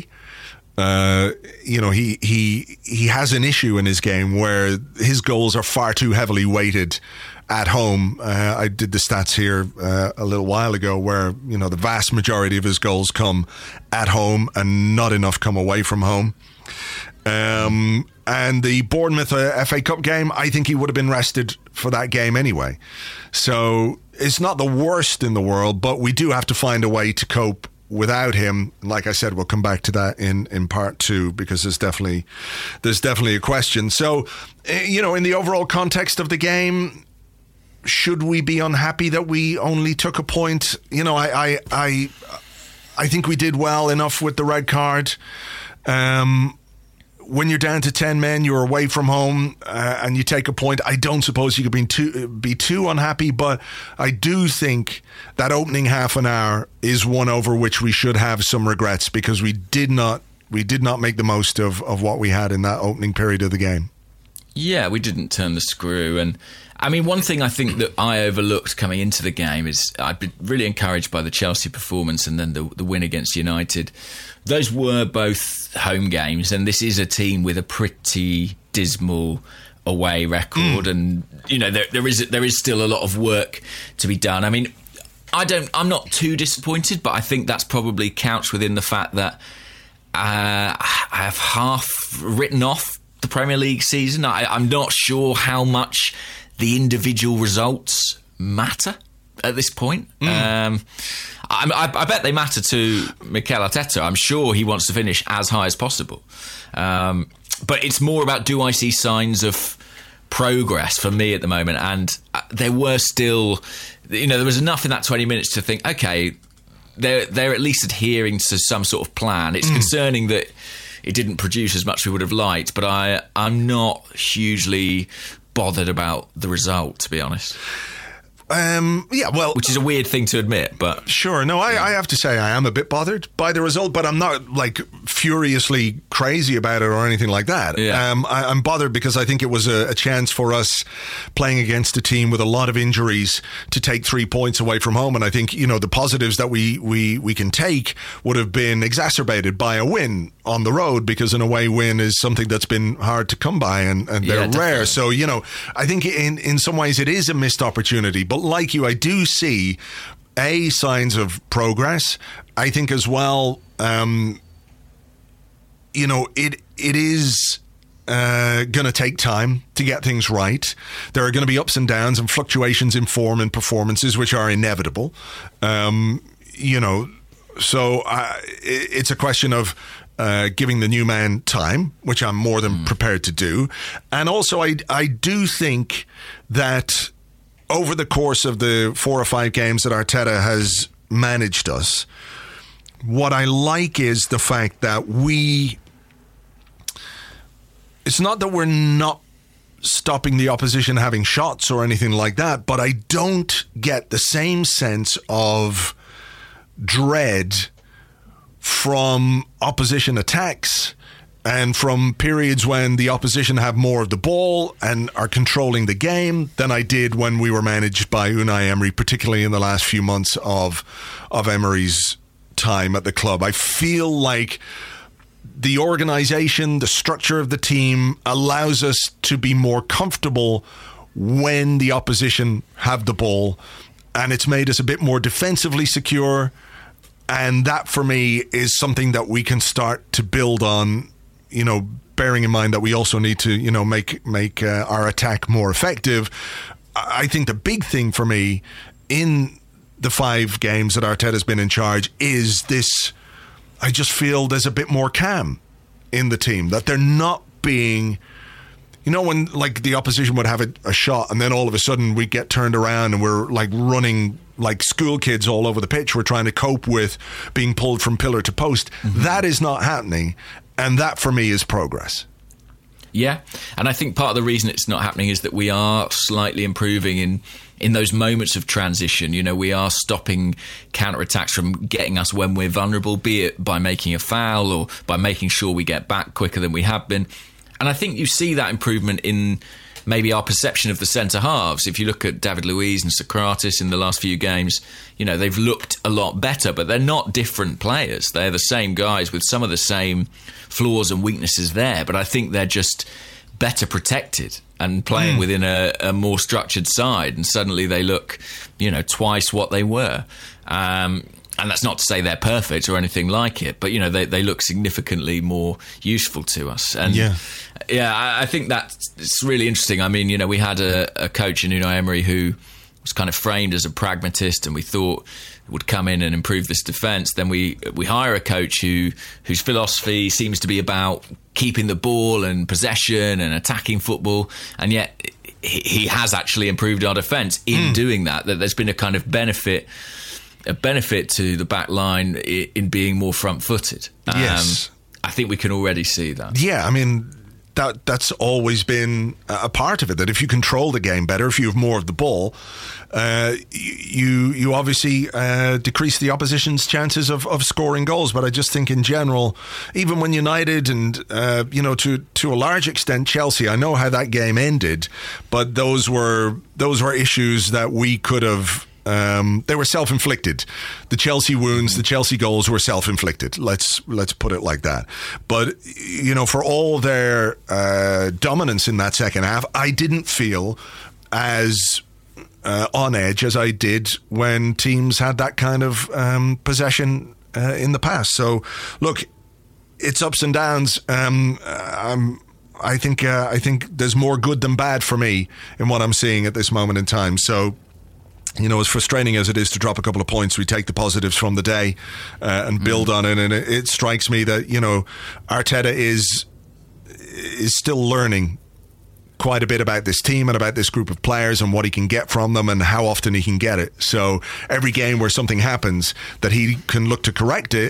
Speaker 4: He has an issue in his game where his goals are far too heavily weighted at home. I did the stats here a little while ago where, the vast majority of his goals come at home and not enough come away from home. And the Bournemouth FA Cup game, I think he would have been rested for that game anyway. So it's not the worst in the world, but we do have to find a way to cope without him. Like I said, we'll come back to that in part 2 because there's definitely a question. So, in the overall context of the game, should we be unhappy that we only took a point? I think we did well enough with the red card. When you're down to 10 men, you're away from home, and you take a point, I don't suppose you could be too unhappy, but I do think that opening half an hour is one over which we should have some regrets because we did not make the most of what we had in that opening period of the game.
Speaker 5: Yeah, we didn't turn the screw. And I mean, one thing I think that I overlooked coming into the game is I'd been really encouraged by the Chelsea performance and then the win against United. Those were both home games, and this is a team with a pretty dismal away record. And there is still a lot of work to be done. I mean, I'm not too disappointed, but I think that's probably couched within the fact that I have half written off the Premier League season. I'm not sure how much the individual results matter at this point. I bet they matter to Mikel Arteta. I'm sure he wants to finish as high as possible. But it's more about, do I see signs of progress for me at the moment? And there were still, there was enough in that 20 minutes to think, okay, they're at least adhering to some sort of plan. It's concerning that it didn't produce as much as we would have liked, but I'm not hugely bothered about the result, to be honest. Which is a weird thing to admit, but
Speaker 4: sure. No, I have to say I am a bit bothered by the result, but I'm not like furiously crazy about it or anything like that.
Speaker 5: Yeah.
Speaker 4: I'm bothered because I think it was a chance for us playing against a team with a lot of injuries to take 3 points away from home, and I think the positives that we can take would have been exacerbated by a win on the road, because an away win is something that's been hard to come by, and they're rare. So I think in some ways it is a missed opportunity, but like you, I do see signs of progress. I think as well, it is going to take time to get things right. There are going to be ups and downs and fluctuations in form and performances, which are inevitable. So it's a question of giving the new man time, which I'm more than prepared to do. And also, I do think that over the course of the 4 or 5 games that Arteta has managed us, what I like is the fact that it's not that we're not stopping the opposition having shots or anything like that, but I don't get the same sense of dread from opposition attacks and from periods when the opposition have more of the ball and are controlling the game than I did when we were managed by Unai Emery, particularly in the last few months of Emery's time at the club. I feel like the organisation, the structure of the team allows us to be more comfortable when the opposition have the ball, and it's made us a bit more defensively secure, and that for me is something that we can start to build on, you know, bearing in mind that we also need to, you know, make our attack more effective. I think the big thing for me in the 5 games that Arteta's been in charge is this. I just feel there's a bit more calm in the team, that they're not being, you know, when like the opposition would have a shot and then all of a sudden we get turned around and we're like running like school kids all over the pitch. We're trying to cope with being pulled from pillar to post. Mm-hmm. That is not happening. And that for me is progress.
Speaker 5: Yeah. And I think part of the reason it's not happening is that we are slightly improving in those moments of transition. You know, we are stopping counter-attacks from getting us when we're vulnerable, be it by making a foul or by making sure we get back quicker than we have been. And I think you see that improvement in maybe our perception of the centre-halves. If you look at David Luiz and Socrates in the last few games, you know, they've looked a lot better, but they're not different players. They're the same guys with some of the same flaws and weaknesses there, but I think they're just better protected and playing within a more structured side, and suddenly they look, you know, twice what they were. And that's not to say they're perfect or anything like it, but, you know, they look significantly more useful to us. And I think that's really interesting. I mean, you know, we had a coach in Unai Emery who was kind of framed as a pragmatist, and we thought would come in and improve this defence. Then we hire a coach whose philosophy seems to be about keeping the ball and possession and attacking football, and yet he has actually improved our defence in doing that. That there's been a kind of benefit to the back line in being more front-footed.
Speaker 4: Yes.
Speaker 5: I think we can already see that.
Speaker 4: Yeah, I mean, that's always been a part of it, that if you control the game better, if you have more of the ball, you obviously decrease the opposition's chances of scoring goals. But I just think in general, even when United and, you know, to a large extent Chelsea, I know how that game ended, but those were issues that we could have... they were self-inflicted. The Chelsea wounds, the Chelsea goals were self-inflicted. Let's put it like that. But, you know, for all their dominance in that second half, I didn't feel as on edge as I did when teams had that kind of possession in the past. So, look, it's ups and downs. I think there's more good than bad for me in what I'm seeing at this moment in time. So, you know, as frustrating as it is to drop a couple of points, we take the positives from the day and build on it. And it strikes me that, you know, Arteta is still learning quite a bit about this team and about this group of players and what he can get from them and how often he can get it. So every game where something happens that he can look to correct it,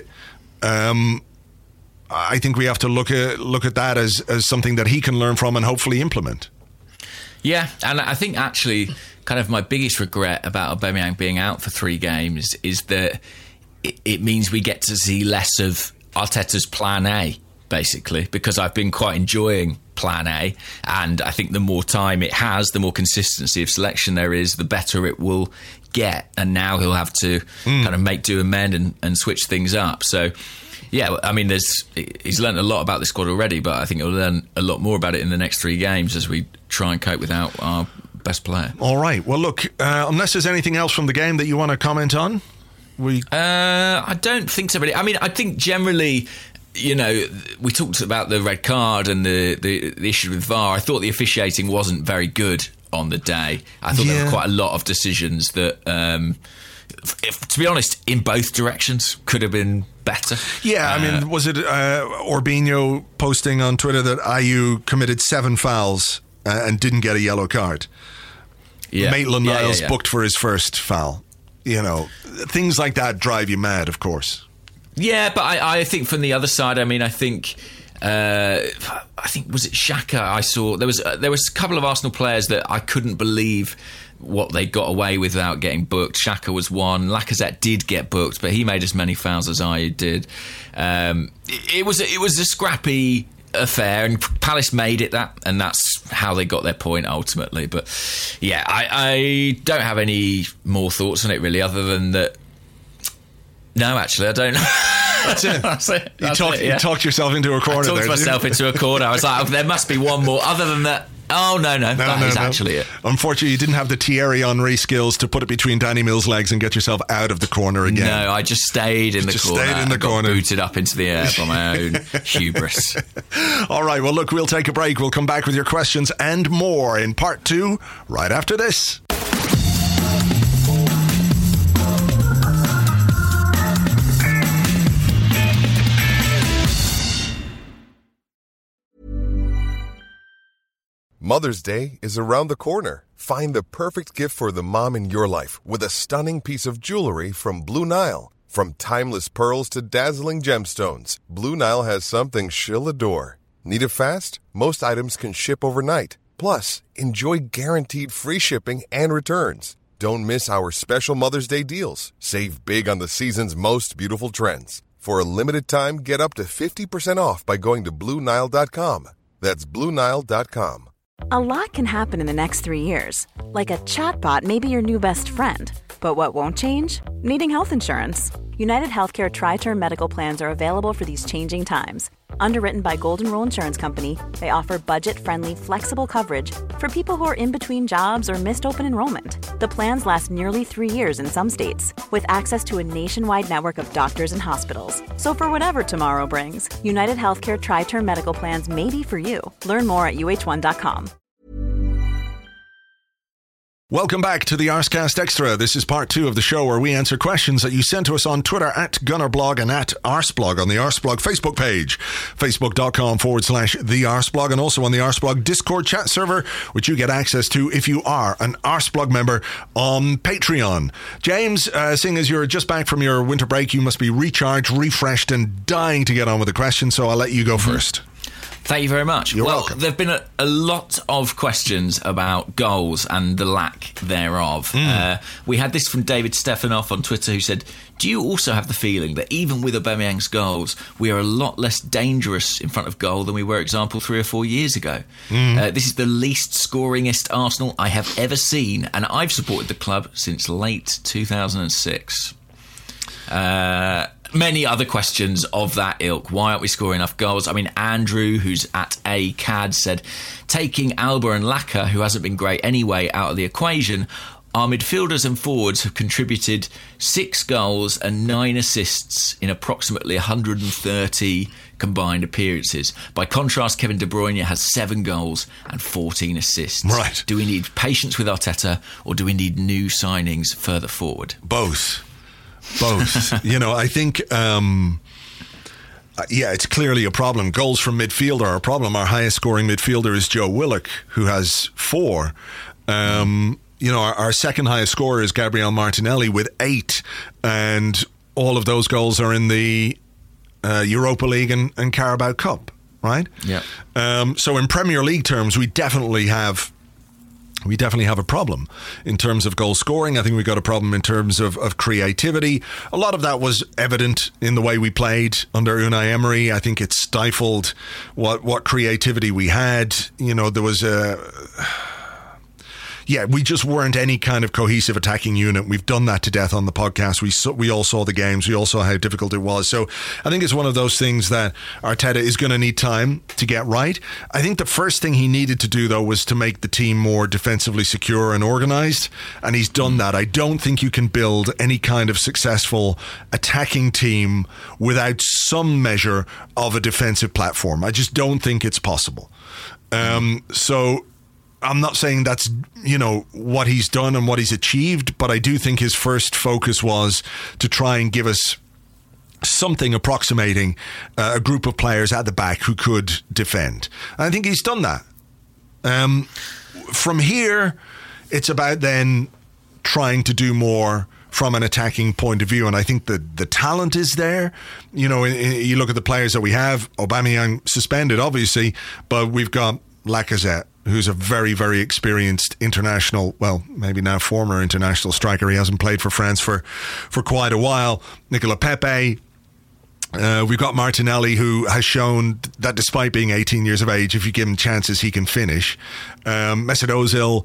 Speaker 4: I think we have to look at that as something that he can learn from and hopefully implement.
Speaker 5: Yeah, and I think actually kind of my biggest regret about Aubameyang being out for 3 games is that it means we get to see less of Arteta's plan A, basically, because I've been quite enjoying plan A, and I think the more time it has, the more consistency of selection there is, the better it will get, and now he'll have to kind of make do and mend and switch things up. So yeah, I mean, he's learned a lot about the squad already, but I think he'll learn a lot more about it in the next 3 games as we try and cope without our best player. All
Speaker 4: right. Well, look, unless there's anything else from the game that you want to comment on,
Speaker 5: I don't think so. Really. I mean, I think generally, you know, we talked about the red card and the issue with VAR. I thought the officiating wasn't very good on the day. I thought there were quite a lot of decisions that, to be honest, in both directions could have been better. Yeah,
Speaker 4: I mean, was it Orbinho posting on Twitter that Ayew committed 7 fouls and didn't get a yellow card? Yeah. Maitland-Niles booked for his first foul. You know, things like that drive you mad, of course.
Speaker 5: Yeah, but I think from the other side, I mean, I think I think, was it Xhaka? I saw there was a couple of Arsenal players that I couldn't believe what they got away with without getting booked. Xhaka was one. Lacazette did get booked, but he made as many fouls as I did. It was a scrappy affair, and Palace made it that, and that's how they got their point ultimately. But yeah, I don't have any more thoughts on it really, other than that. No, actually, I don't.
Speaker 4: That's it.
Speaker 5: That's it.
Speaker 4: You talked yourself into a corner.
Speaker 5: I talked myself into a corner. I was like, there must be one more. Other than that, that is actually it.
Speaker 4: Unfortunately, you didn't have the Thierry Henry skills to put it between Danny Mills' legs and get yourself out of the corner again.
Speaker 5: No, I just stayed in the corner.
Speaker 4: Stayed in the corner.
Speaker 5: Got booted up into the air by my own hubris.
Speaker 4: All right, well, look, we'll take a break. We'll come back with your questions and more in part 2 right after this.
Speaker 6: Mother's Day is around the corner. Find the perfect gift for the mom in your life with a stunning piece of jewelry from Blue Nile. From timeless pearls to dazzling gemstones, Blue Nile has something she'll adore. Need it fast? Most items can ship overnight. Plus, enjoy guaranteed free shipping and returns. Don't miss our special Mother's Day deals. Save big on the season's most beautiful trends. For a limited time, get up to 50% off by going to BlueNile.com. That's BlueNile.com.
Speaker 1: A lot can happen in the next 3 years. Like a chatbot may be your new best friend. But what won't change? Needing health insurance. United Healthcare Tri-Term Medical Plans are available for these changing times. Underwritten by Golden Rule Insurance Company, they offer budget-friendly, flexible coverage for people who are in between jobs or missed open enrollment. The plans last nearly 3 years in some states, with access to a nationwide network of doctors and hospitals. So for whatever tomorrow brings, United Healthcare Tri-Term Medical Plans may be for you. Learn more at uh1.com.
Speaker 4: Welcome back to the Arscast Extra. This is part 2 of the show where we answer questions that you sent to us on Twitter at Gunnerblog and at Arsblog on the Arsblog Facebook page, facebook.com/the Arsblog, and also on the Arsblog Discord chat server, which you get access to if you are an Arsblog member on Patreon. James, seeing as you're just back from your winter break, you must be recharged, refreshed, and dying to get on with the questions, so I'll let you go first.
Speaker 5: Thank you very much.
Speaker 4: You're welcome.
Speaker 5: There have been a lot of questions about goals and the lack thereof. We had this from David Stefanoff on Twitter, who said, do you also have the feeling that even with Aubameyang's goals, we are a lot less dangerous in front of goal than we were, example, 3 or 4 years ago? This is the least scoringest Arsenal I have ever seen, and I've supported the club since late 2006. Many other questions of that ilk. Why aren't we scoring enough goals? I mean, Andrew, who's at ACAD, said, taking Alba and Laka, who hasn't been great anyway, out of the equation, our midfielders and forwards have contributed 6 goals and 9 assists in approximately 130 combined appearances. By contrast, Kevin De Bruyne has 7 goals and 14 assists.
Speaker 4: Right.
Speaker 5: Do we need patience with Arteta, or do we need new signings further forward?
Speaker 4: Both. I think, it's clearly a problem. Goals from midfield are a problem. Our highest scoring midfielder is Joe Willock, who has 4. Our second highest scorer is Gabriel Martinelli with 8. And all of those goals are in the Europa League and Carabao Cup, right?
Speaker 5: Yeah.
Speaker 4: So in Premier League terms, we definitely have a problem in terms of goal scoring. I think we got a problem in terms of creativity. A lot of that was evident in the way we played under Unai Emery. I think it stifled what creativity we had. There was we just weren't any kind of cohesive attacking unit. We've done that to death on the podcast. We all saw the games. We all saw how difficult it was. So I think it's one of those things that Arteta is going to need time to get right. I think the first thing he needed to do, though, was to make the team more defensively secure and organised, and he's done that. I don't think you can build any kind of successful attacking team without some measure of a defensive platform. I just don't think it's possible. So I'm not saying that's, what he's done and what he's achieved, but I do think his first focus was to try and give us something approximating a group of players at the back who could defend. And I think he's done that. From here, it's about then trying to do more from an attacking point of view. And I think the talent is there. You know, you look at the players that we have. Aubameyang suspended, obviously, but we've got Lacazette, who's a very, very experienced international, well, maybe now former international striker. He hasn't played for France for quite a while. Nicola Pepe. We've got Martinelli, who has shown that despite being 18 years of age, if you give him chances, he can finish. Mesut Ozil,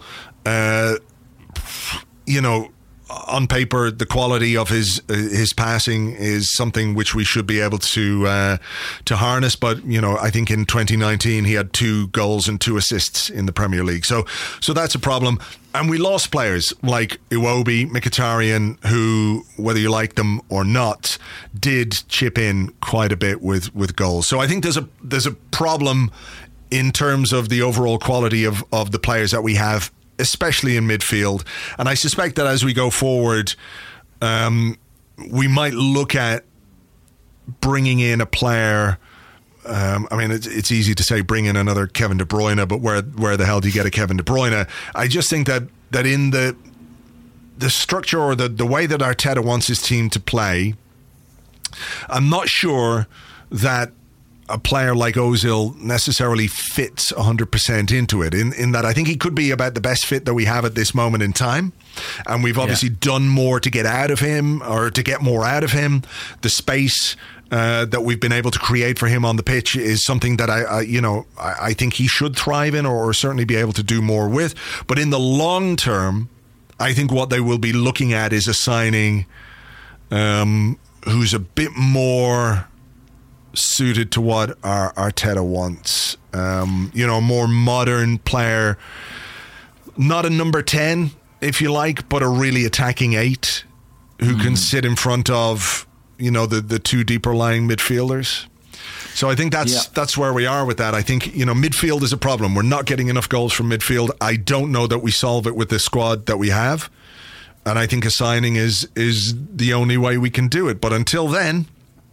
Speaker 4: you know, on paper, the quality of his passing is something which we should be able to harness. But, you know, I think in 2019 he had 2 goals and 2 assists in the Premier League. So that's a problem. And we lost players like Iwobi, Mkhitaryan, who, whether you like them or not, did chip in quite a bit with goals. So I think there's a problem in terms of the overall quality of the players that we have, especially in midfield. And I suspect that as we go forward, we might look at bringing in a player. I mean, it's easy to say bring in another Kevin De Bruyne, but where the hell do you get a Kevin De Bruyne? I just think that in the structure or the way that Arteta wants his team to play, I'm not sure that a player like Ozil necessarily fits 100% into it, in that I think he could be about the best fit that we have at this moment in time. And we've obviously done more to get out of him, or to get more out of him. The space that we've been able to create for him on the pitch is something that I think he should thrive in, or certainly be able to do more with. But in the long term, I think what they will be looking at is a signing who's a bit more suited to what Arteta wants. A more modern player, not a number 10, if you like, but a really attacking 8 who can sit in front of, the 2 deeper lying midfielders. So I think that's where we are with that. I think, midfield is a problem. We're not getting enough goals from midfield. I don't know that we solve it with the squad that we have. And I think a signing is the only way we can do it. But until then,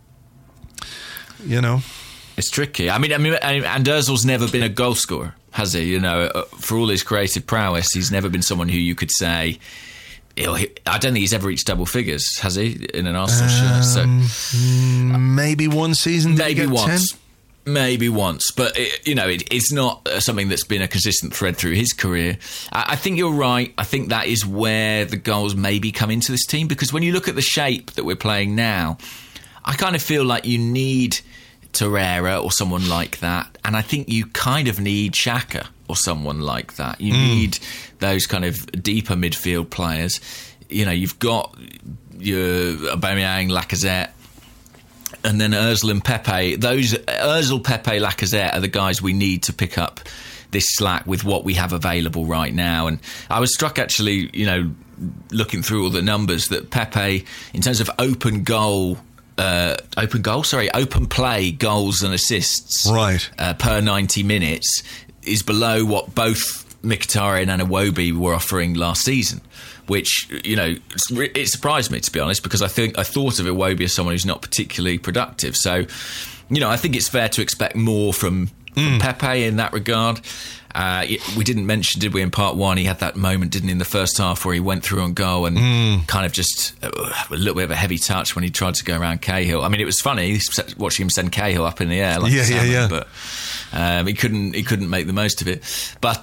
Speaker 5: it's tricky. I mean, and Ozil's never been a goal scorer, has he? For all his creative prowess, he's never been someone who you could say, I don't think he's ever reached double figures, has he, in an Arsenal shirt? So
Speaker 4: maybe one season.
Speaker 5: Maybe once. 10? Maybe once, but it's not something that's been a consistent thread through his career. I think you're right. I think that is where the goals maybe come into this team, because when you look at the shape that we're playing now, I kind of feel like you need Torreira or someone like that, and I think you kind of need Xhaka or someone like that. You need those kind of deeper midfield players. You've got your Aubameyang, Lacazette, and then Ozil and Pepe. Those Ozil, Pepe, Lacazette are the guys we need to pick up this slack with what we have available right now. And I was struck, actually, looking through all the numbers, that Pepe, in terms of open play goals and assists, right, per 90 minutes, is below what both Mkhitaryan and Iwobi were offering last season, which, it surprised me, to be honest, because I thought of Iwobi as someone who's not particularly productive. So, I think it's fair to expect more from Pepe in that regard. We didn't mention, did we, in part 1, he had that moment, didn't he, in the first half where he went through on goal and kind of just a little bit of a heavy touch when he tried to go around Cahill. I mean, it was funny watching him send Cahill up in the air like salmon, but he couldn't make the most of it. But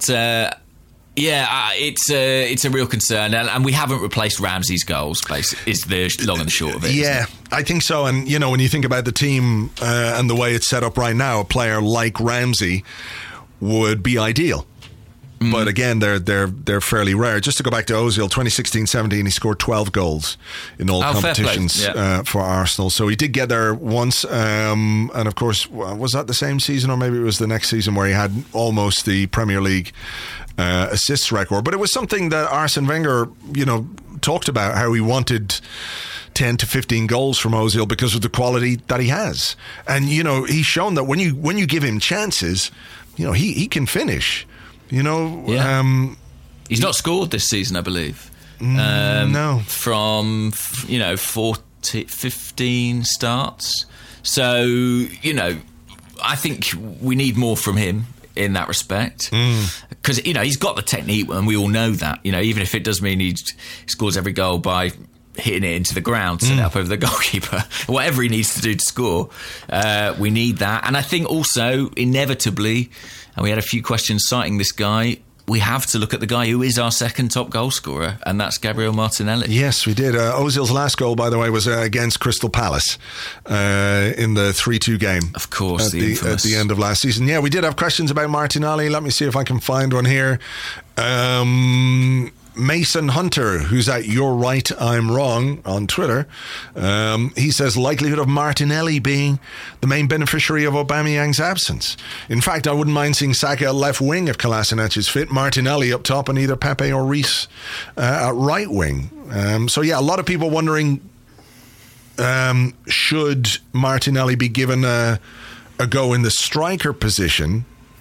Speaker 5: it's a real concern, and we haven't replaced Ramsey's goals, basically, is the long and the short of it. Yeah,
Speaker 4: I think so. And when you think about the team and the way it's set up right now, a player like Ramsey would be ideal. But again, they're fairly rare. Just to go back to Ozil, 2016-17, he scored 12 goals in all competitions for Arsenal. So he did get there once. And of course, was that the same season, or maybe it was the next season where he had almost the Premier League assists record? But it was something that Arsene Wenger, talked about, how he wanted 10 to 15 goals from Ozil because of the quality that he has. And, he's shown that when you give him chances, he can finish. He's
Speaker 5: not scored this season, I believe.
Speaker 4: No.
Speaker 5: From 15 starts. So I think we need more from him in that respect, because he's got the technique, and we all know that. Even if it does mean he scores every goal by hitting it into the ground, set it up over the goalkeeper, whatever he needs to do to score. We need that. And I think also, inevitably, and we had a few questions citing this guy, we have to look at the guy who is our second top goal scorer, and that's Gabriel Martinelli.
Speaker 4: Yes, we did. Ozil's last goal, by the way, was against Crystal Palace in the 3-2 game.
Speaker 5: Of course,
Speaker 4: at the end of last season. Yeah, we did have questions about Martinelli. Let me see if I can find one here. Mason Hunter, who's at You're Right, I'm Wrong on Twitter, he says likelihood of Martinelli being the main beneficiary of Aubameyang's absence. In fact, I wouldn't mind seeing Saka at left wing if Kolasinac is fit, Martinelli up top, and either Pepe or Reece at right wing. So yeah, a lot of people wondering, should Martinelli be given a go in the striker position?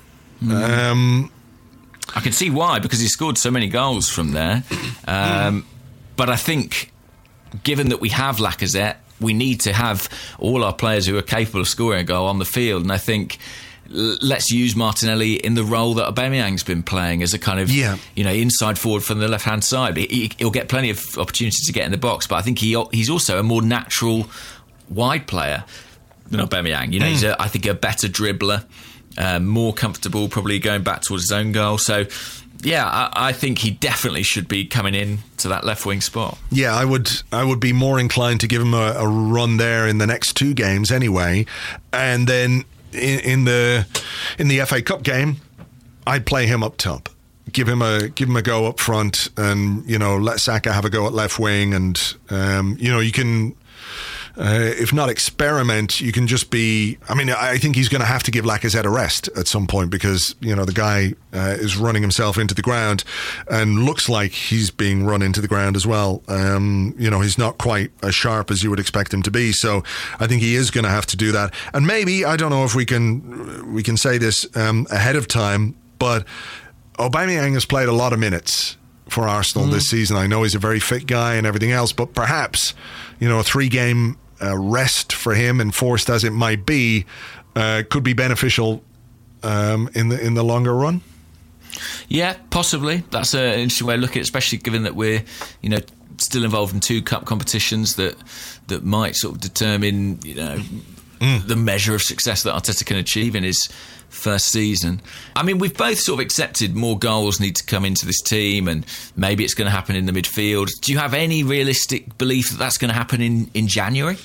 Speaker 5: I can see why, because he scored so many goals from there. But I think, given that we have Lacazette, we need to have all our players who are capable of scoring a goal on the field. And I think let's use Martinelli in the role that Aubameyang's been playing as a kind of, inside forward from the left-hand side. He'll get plenty of opportunities to get in the box, but I think he's also a more natural wide player than Aubameyang. He's, I think, a better dribbler. More comfortable, probably going back towards his own goal. So, yeah, I think he definitely should be coming in to that left wing spot. Yeah,
Speaker 4: I would be more inclined to give him a run there in the next 2 games anyway, and then in the FA Cup game, I'd play him up top. Give him a go up front, and let Saka have a go at left wing, and you can. If not experiment, you can just be... I think he's going to have to give Lacazette a rest at some point because, the guy is running himself into the ground and looks like he's being run into the ground as well. He's not quite as sharp as you would expect him to be. So I think he is going to have to do that. And maybe, I don't know if we can say this ahead of time, but Aubameyang has played a lot of minutes for Arsenal this season. I know he's a very fit guy and everything else, but perhaps, a 3-game rest for him, enforced as it might be, could be beneficial in the longer run.
Speaker 5: Yeah, possibly. That's an interesting way to look at it, especially given that we're still involved in 2 cup competitions that might sort of determine the measure of success that Arteta can achieve in his first season. We've both sort of accepted more goals need to come into this team, and maybe it's going to happen in the midfield. Do you have any realistic belief that that's going to happen in January?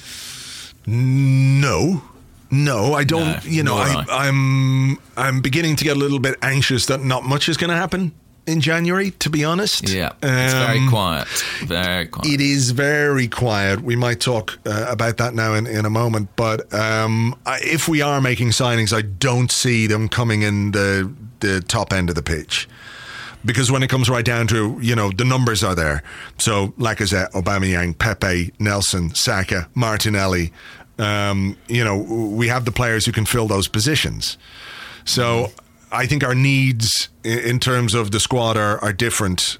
Speaker 4: No, I don't. I'm beginning to get a little bit anxious that not much is going to happen in January, to be honest.
Speaker 5: Yeah, it's very quiet. Very quiet.
Speaker 4: It is very quiet. We might talk about that now in a moment. But if we are making signings, I don't see them coming in the top end of the pitch. Because when it comes right down to, the numbers are there. So Lacazette, Aubameyang, Pepe, Nelson, Saka, Martinelli, we have the players who can fill those positions. So I think our needs in terms of the squad are different.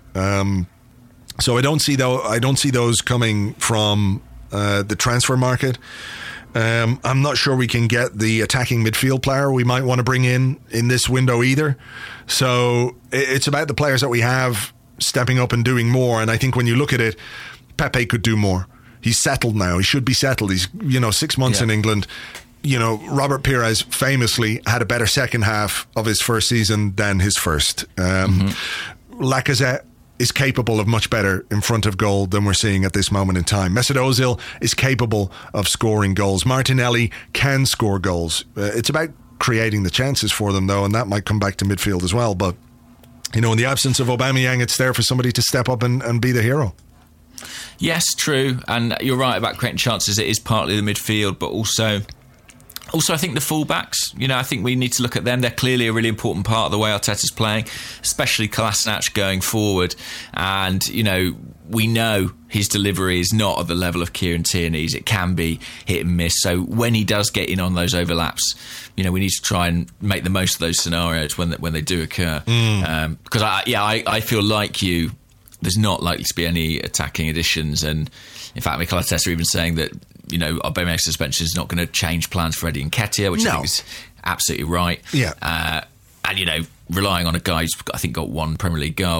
Speaker 4: So I don't see those coming from the transfer market. I'm not sure we can get the attacking midfield player we might want to bring in this window either. So it's about the players that we have stepping up and doing more. And I think when you look at it, Pepe could do more. He's settled now. He should be settled. He's 6 months in England. Robert Pires famously had a better second half of his first season than his first. Lacazette is capable of much better in front of goal than we're seeing at this moment in time. Mesut Ozil is capable of scoring goals. Martinelli can score goals. It's about creating the chances for them, though, and that might come back to midfield as well. But, in the absence of Aubameyang, it's there for somebody to step up and be the hero.
Speaker 5: Yes, true. And you're right about creating chances. It is partly the midfield, but also I think the fullbacks, I think we need to look at them. They're clearly a really important part of the way Arteta's playing, especially Kolasinac going forward. And, we know his delivery is not at the level of Kieran Tierney's. It can be hit and miss. So when he does get in on those overlaps, we need to try and make the most of those scenarios when they do occur. Because I feel like you, there's not likely to be any attacking additions. And in fact, Mikel Arteta even saying that, Aubameyang's suspension is not going to change plans for Eddie Nketiah, which I think is absolutely right.
Speaker 4: Yeah.
Speaker 5: And, relying on a guy who's, I think, got 1 Premier League goal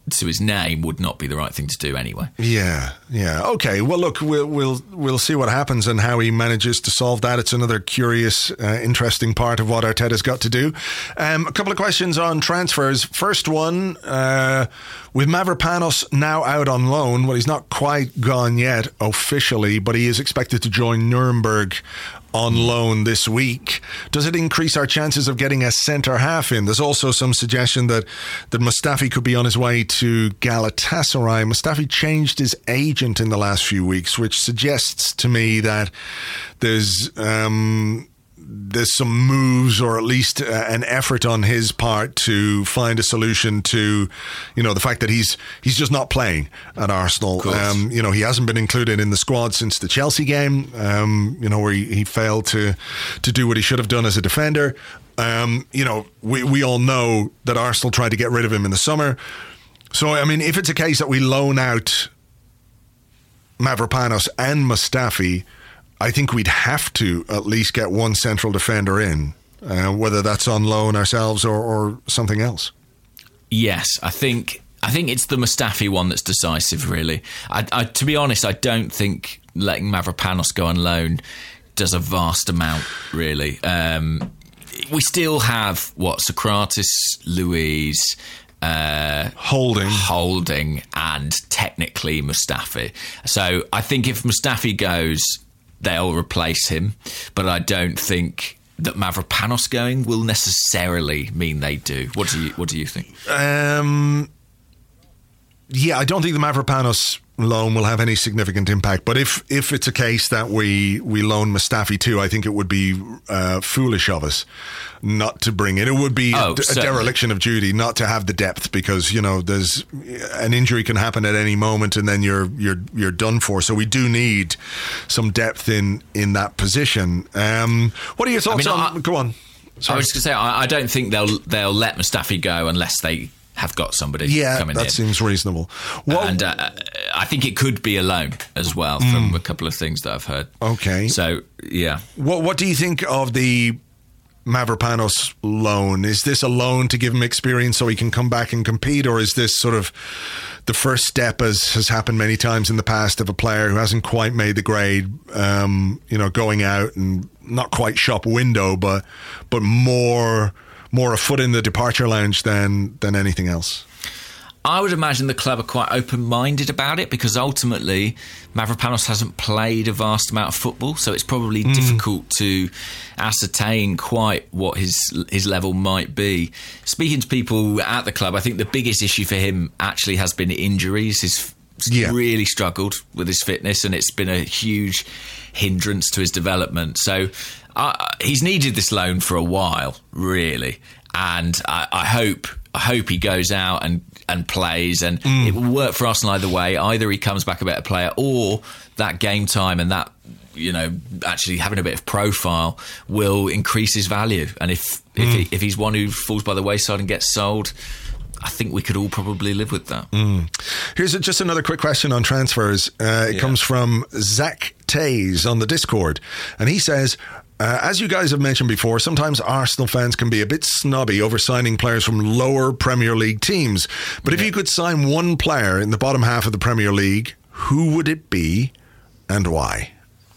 Speaker 5: to his name would not be the right thing to do anyway.
Speaker 4: Yeah. Okay. Well, look, we'll see what happens and how he manages to solve that. It's another curious, interesting part of what Arteta's got to do. A couple of questions on transfers. First one, with Mavropanos now out on loan, well, he's not quite gone yet officially, but he is expected to join Nuremberg on loan this week. Does it increase our chances of getting a centre half in? There's also some suggestion that Mustafi could be on his way to Galatasaray. Mustafi changed his agent in the last few weeks, which suggests to me that there's some moves, or at least an effort on his part to find a solution to, the fact that he's just not playing at Arsenal. He hasn't been included in the squad since the Chelsea game, where he failed to do what he should have done as a defender. We all know that Arsenal tried to get rid of him in the summer. So, I mean, if it's a case that we loan out Mavropanos and Mustafi, I think we'd have to at least get one central defender in, whether that's on loan ourselves or something else.
Speaker 5: Yes, I think it's the Mustafi one that's decisive, really. I to be honest, I don't think letting Mavropanos go on loan does a vast amount, really. We still have, Socrates, Luiz, Holding and technically Mustafi. So I think if Mustafi goes, they'll replace him, but I don't think that Mavropanos going will necessarily mean they do. What do you think?
Speaker 4: I don't think the Mavropanos loan will have any significant impact, but if it's a case that we loan Mustafi too, I think it would be foolish of us not to bring it. It would be a dereliction of duty not to have the depth, because there's an injury can happen at any moment, and then you're done for. So we do need some depth in that position. What are your thoughts on? Go on. Sorry.
Speaker 5: I was just going to say, I don't think they'll let Mustafi go unless they have got somebody coming in. Yeah, that
Speaker 4: seems reasonable.
Speaker 5: And I think it could be a loan as well, from a couple of things that I've heard.
Speaker 4: Okay.
Speaker 5: So, yeah.
Speaker 4: What do you think of the Mavropanos loan? Is this a loan to give him experience so he can come back and compete, or is this sort of the first step, as has happened many times in the past, of a player who hasn't quite made the grade, going out and not quite shop window, but more a foot in the departure lounge than anything else?
Speaker 5: I would imagine the club are quite open-minded about it, because ultimately Mavropanos hasn't played a vast amount of football, so it's probably difficult to ascertain quite what his level might be. Speaking to people at the club, I think the biggest issue for him actually has been injuries. He's really struggled with his fitness, and it's been a huge hindrance to his development. So he's needed this loan for a while, really, and I hope he goes out and plays, and it will work for Arsenal either way. Either he comes back a better player, or that game time and that, actually having a bit of profile will increase his value. And if he's one who falls by the wayside and gets sold, I think we could all probably live with that.
Speaker 4: Here's just another quick question on transfers. It comes from Zach Tays on the Discord, and he says, as you guys have mentioned before, sometimes Arsenal fans can be a bit snobby over signing players from lower Premier League teams. But if you could sign one player in the bottom half of the Premier League, who would it be and why?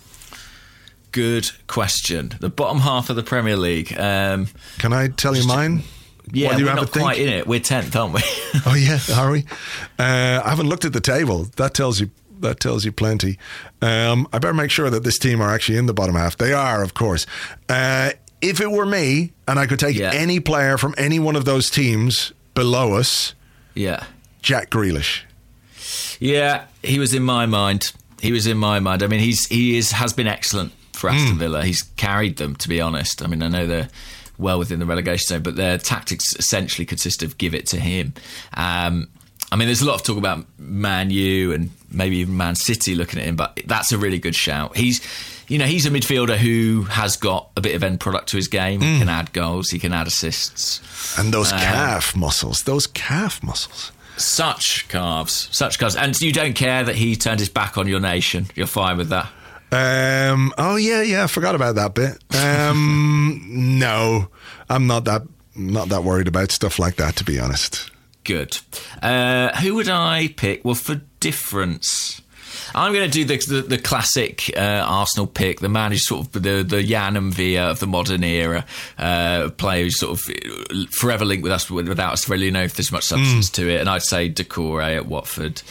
Speaker 5: Good question. The bottom half of the Premier League.
Speaker 4: Can I tell you mine?
Speaker 5: Yeah, we're not quite in it. We're 10th, aren't we?
Speaker 4: Oh, yeah, are we? I haven't looked at the table. That tells you plenty. I better make sure that this team are actually in the bottom half. They are, of course. If it were me and I could take any player from any one of those teams below us, Jack Grealish.
Speaker 5: Yeah, he was in my mind. I mean, he has been excellent for Aston Villa. He's carried them, to be honest. I mean, I know they're well within the relegation zone, but their tactics essentially consist of give it to him. I mean, there's a lot of talk about Man U and maybe even Man City looking at him, but that's a really good shout. He's a midfielder who has got a bit of end product to his game. He can add goals, he can add assists.
Speaker 4: And those calf muscles.
Speaker 5: Such calves. And you don't care that he turned his back on your nation. You're fine with that?
Speaker 4: I forgot about that bit. No, I'm not that worried about stuff like that, to be honest.
Speaker 5: Good. Who would I pick? Well, for difference, I'm going to do the classic Arsenal pick, the man who's sort of the Jan and Villa of the modern era, player who's sort of forever linked with us without us really knowing if there's much substance to it. And I'd say Doucouré at Watford.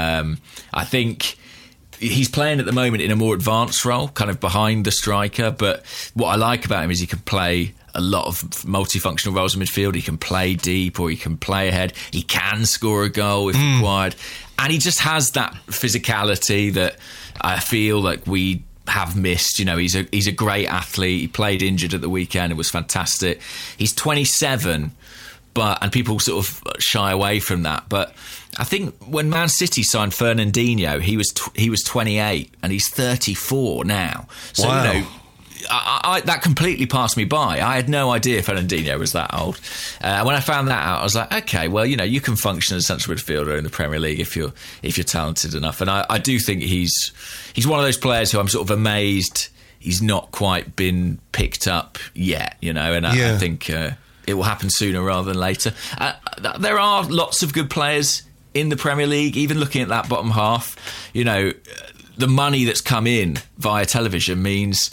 Speaker 5: I think he's playing at the moment in a more advanced role, kind of behind the striker. But what I like about him is he can play a lot of multifunctional roles in midfield. He can play deep or he can play ahead. He can score a goal if required. And he just has that physicality that I feel like we have missed. You know, he's a great athlete. He played injured at the weekend. It was fantastic. He's 27, and people sort of shy away from that. But I think when Man City signed Fernandinho, he was 28 and he's 34 now. So,
Speaker 4: wow.
Speaker 5: You know, I that completely passed me by. I had no idea Fernandinho was that old. When I found that out, I was like, okay, well, you know, you can function as a central midfielder in the Premier League if you're talented enough. And I do think he's one of those players who I'm sort of amazed he's not quite been picked up yet, you know. And I think it will happen sooner rather than later. There are lots of good players in the Premier League. Even looking at that bottom half, you know, the money that's come in via television means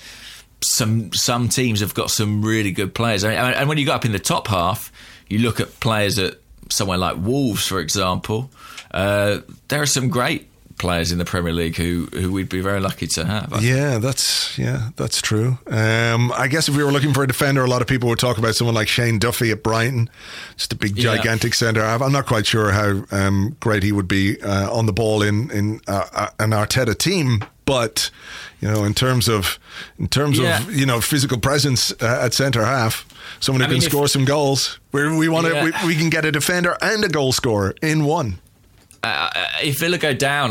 Speaker 5: some teams have got some really good players. And when you go up in the top half, you look at players at somewhere like Wolves, for example. There are some great players in the Premier League who we'd be very lucky to have.
Speaker 4: That's true. I guess if we were looking for a defender, a lot of people would talk about someone like Shane Duffy at Brighton, just a big gigantic centre. I'm not quite sure how great he would be on the ball in an Arteta team, but you know, in terms of you know, physical presence at centre half, someone who can score some goals. We can get a defender and a goal scorer in one.
Speaker 5: If Villa go down,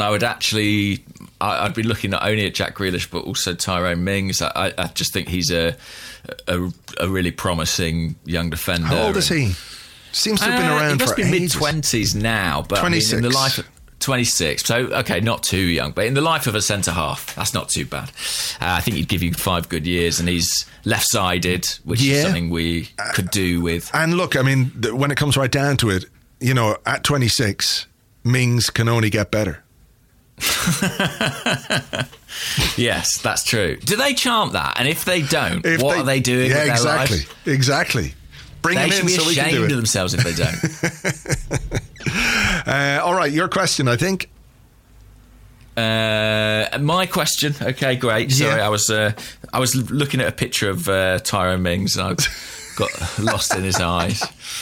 Speaker 5: I'd be looking not only at Jack Grealish but also Tyrone Mings. I just think he's a really promising young defender.
Speaker 4: How old is he? Seems to have been around for ages.
Speaker 5: He must be mid-20s now, but
Speaker 4: 26.
Speaker 5: in the life of 26, so okay, not too young, but in the life of a centre half, that's not too bad. I think he'd give you 5 good years, and he's left-sided, which is something we could do with.
Speaker 4: And look, I mean, when it comes right down to it, you know, at 26, Mings can only get better.
Speaker 5: Yes, that's true. Do they chant that? And if they don't, what are they doing with their lives?
Speaker 4: Exactly. Bring them in so we can do it. They should be ashamed of
Speaker 5: themselves if they don't.
Speaker 4: All right, your question, I think.
Speaker 5: My question. Okay, great. Sorry, I was looking at a picture of Tyrone Mings and I got lost in his eyes.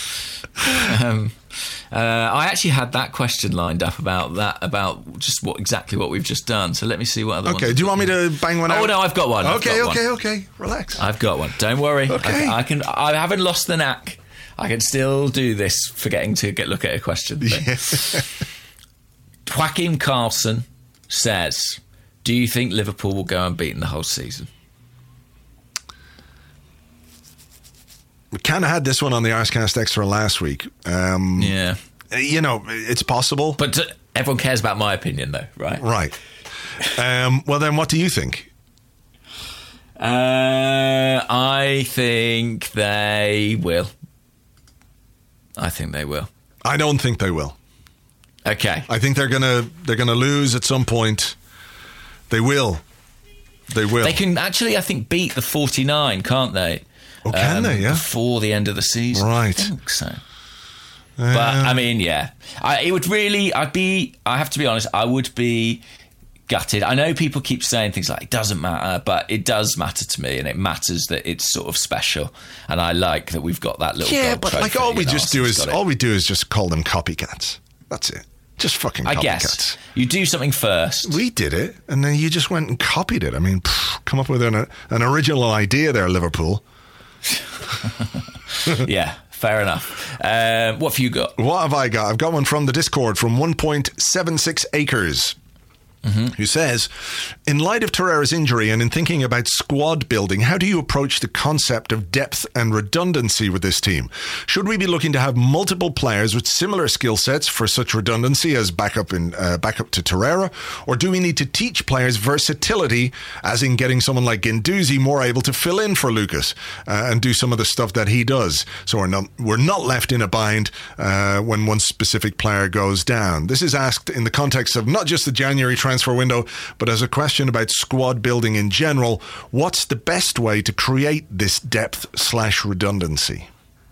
Speaker 5: I actually had that question lined up about just what we've just done. So let me see what other ones.
Speaker 4: Okay, do you want me to bang one out?
Speaker 5: Oh no, I've got one.
Speaker 4: Okay. Relax.
Speaker 5: I've got one. Don't worry.
Speaker 4: Okay.
Speaker 5: I haven't lost the knack. I can still do this, forgetting to look at a question. Joachim Carlson says, do you think Liverpool will go unbeaten the whole season?
Speaker 4: We kind of had this one on the Arscast Extra last week.
Speaker 5: Yeah.
Speaker 4: You know, it's possible.
Speaker 5: But everyone cares about my opinion, though, right?
Speaker 4: Right. Well, then what do you think?
Speaker 5: I think they will. I don't think they will. Okay.
Speaker 4: I think they're gonna lose at some point. They will. They
Speaker 5: can actually, I think, beat the 49, can't they?
Speaker 4: Oh, can they? Yeah.
Speaker 5: Before the end of the season.
Speaker 4: Right.
Speaker 5: I think so. But I mean, yeah. I have to be honest, I would be gutted. I know people keep saying things like it doesn't matter, but it does matter to me, and it matters that it's sort of special. And I like that we've got that little gold
Speaker 4: but
Speaker 5: trophy.
Speaker 4: Like all we do is just call them copycats. That's it. Just fucking copycats.
Speaker 5: I guess you do something first.
Speaker 4: We did it, and then you just went and copied it. I mean, come up with an original idea there, Liverpool.
Speaker 5: Yeah, fair enough. What have you got?
Speaker 4: What have I got? I've got one from the Discord from 1.76 acres. who says, in light of Torreira's injury and in thinking about squad building, how do you approach the concept of depth and redundancy with this team? Should we be looking to have multiple players with similar skill sets for such redundancy as backup to Torreira? Or do we need to teach players versatility, as in getting someone like Guendouzi more able to fill in for Lucas and do some of the stuff that he does, so we're not left in a bind when one specific player goes down? This is asked in the context of not just the January transfer window, but as a question about squad building in general. What's the best way to create this depth/redundancy?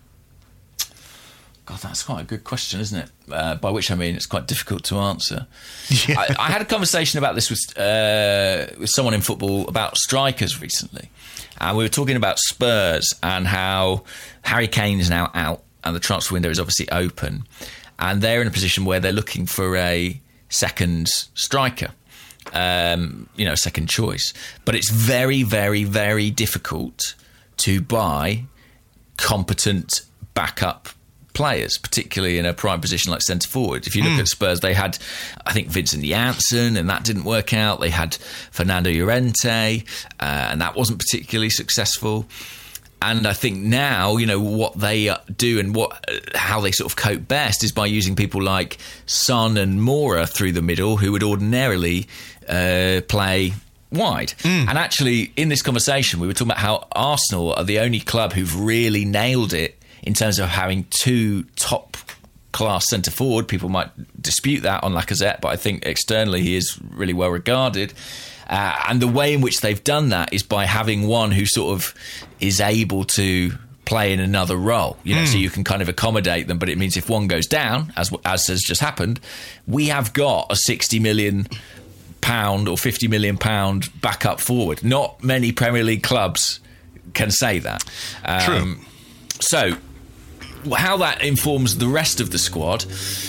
Speaker 5: God, that's quite a good question, isn't it? By which I mean it's quite difficult to answer.
Speaker 4: Yeah.
Speaker 5: I had a conversation about this with someone in football about strikers recently, and we were talking about Spurs and how Harry Kane is now out and the transfer window is obviously open, and they're in a position where they're looking for a second striker, second choice. But it's very, very, very difficult to buy competent backup players, particularly in a prime position like centre forward. If you look at Spurs, they had, I think, Vincent Janssen, and that didn't work out. They had Fernando Llorente, and that wasn't particularly successful. And I think now, what they do and how they sort of cope best is by using people like Son and Moura through the middle, who would ordinarily play wide. And actually, in this conversation, we were talking about how Arsenal are the only club who've really nailed it in terms of having two top-class centre-forward. People might dispute that on Lacazette, but I think externally he is really well regarded. And the way in which they've done that is by having one who sort of is able to play in another role, so you can kind of accommodate them. But it means if one goes down, as has just happened, we have got a £60 million or £50 million backup forward. Not many Premier League clubs can say that.
Speaker 4: True.
Speaker 5: So how that informs the rest of the squad,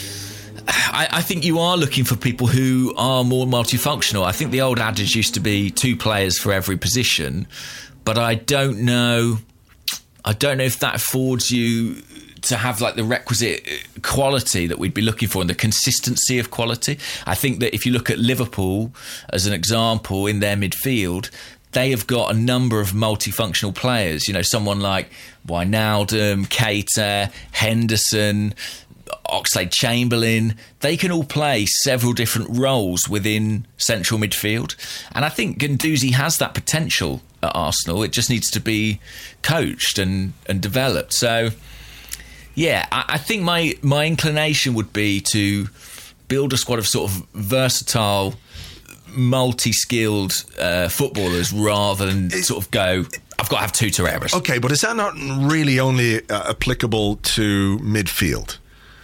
Speaker 5: I think you are looking for people who are more multifunctional. I think the old adage used to be 2 players for every position, but I don't know if that affords you to have like the requisite quality that we'd be looking for and the consistency of quality. I think that if you look at Liverpool as an example in their midfield, they have got a number of multifunctional players. Someone like Wijnaldum, Keita, Henderson, Oxlade-Chamberlain, they can all play several different roles within central midfield. And I think Guendouzi has that potential at Arsenal. It just needs to be coached and developed. So, yeah, I think my inclination would be to build a squad of sort of versatile, multi-skilled footballers rather than sort of go, I've got to have 2 Torreiras.
Speaker 4: Okay, but is that not really only applicable to midfield?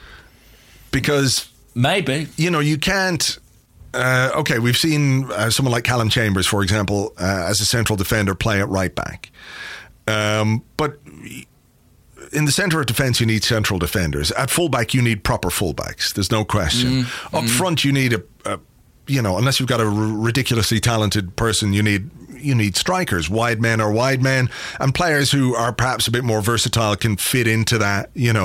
Speaker 4: Because
Speaker 5: maybe,
Speaker 4: you can't. We've seen someone like Callum Chambers, for example, as a central defender play at right back. But in the centre of defence, you need central defenders. At fullback, you need proper fullbacks. There's no question. Up front, you need unless you've got a ridiculously talented person, you need strikers, wide men, and players who are perhaps a bit more versatile can fit into that,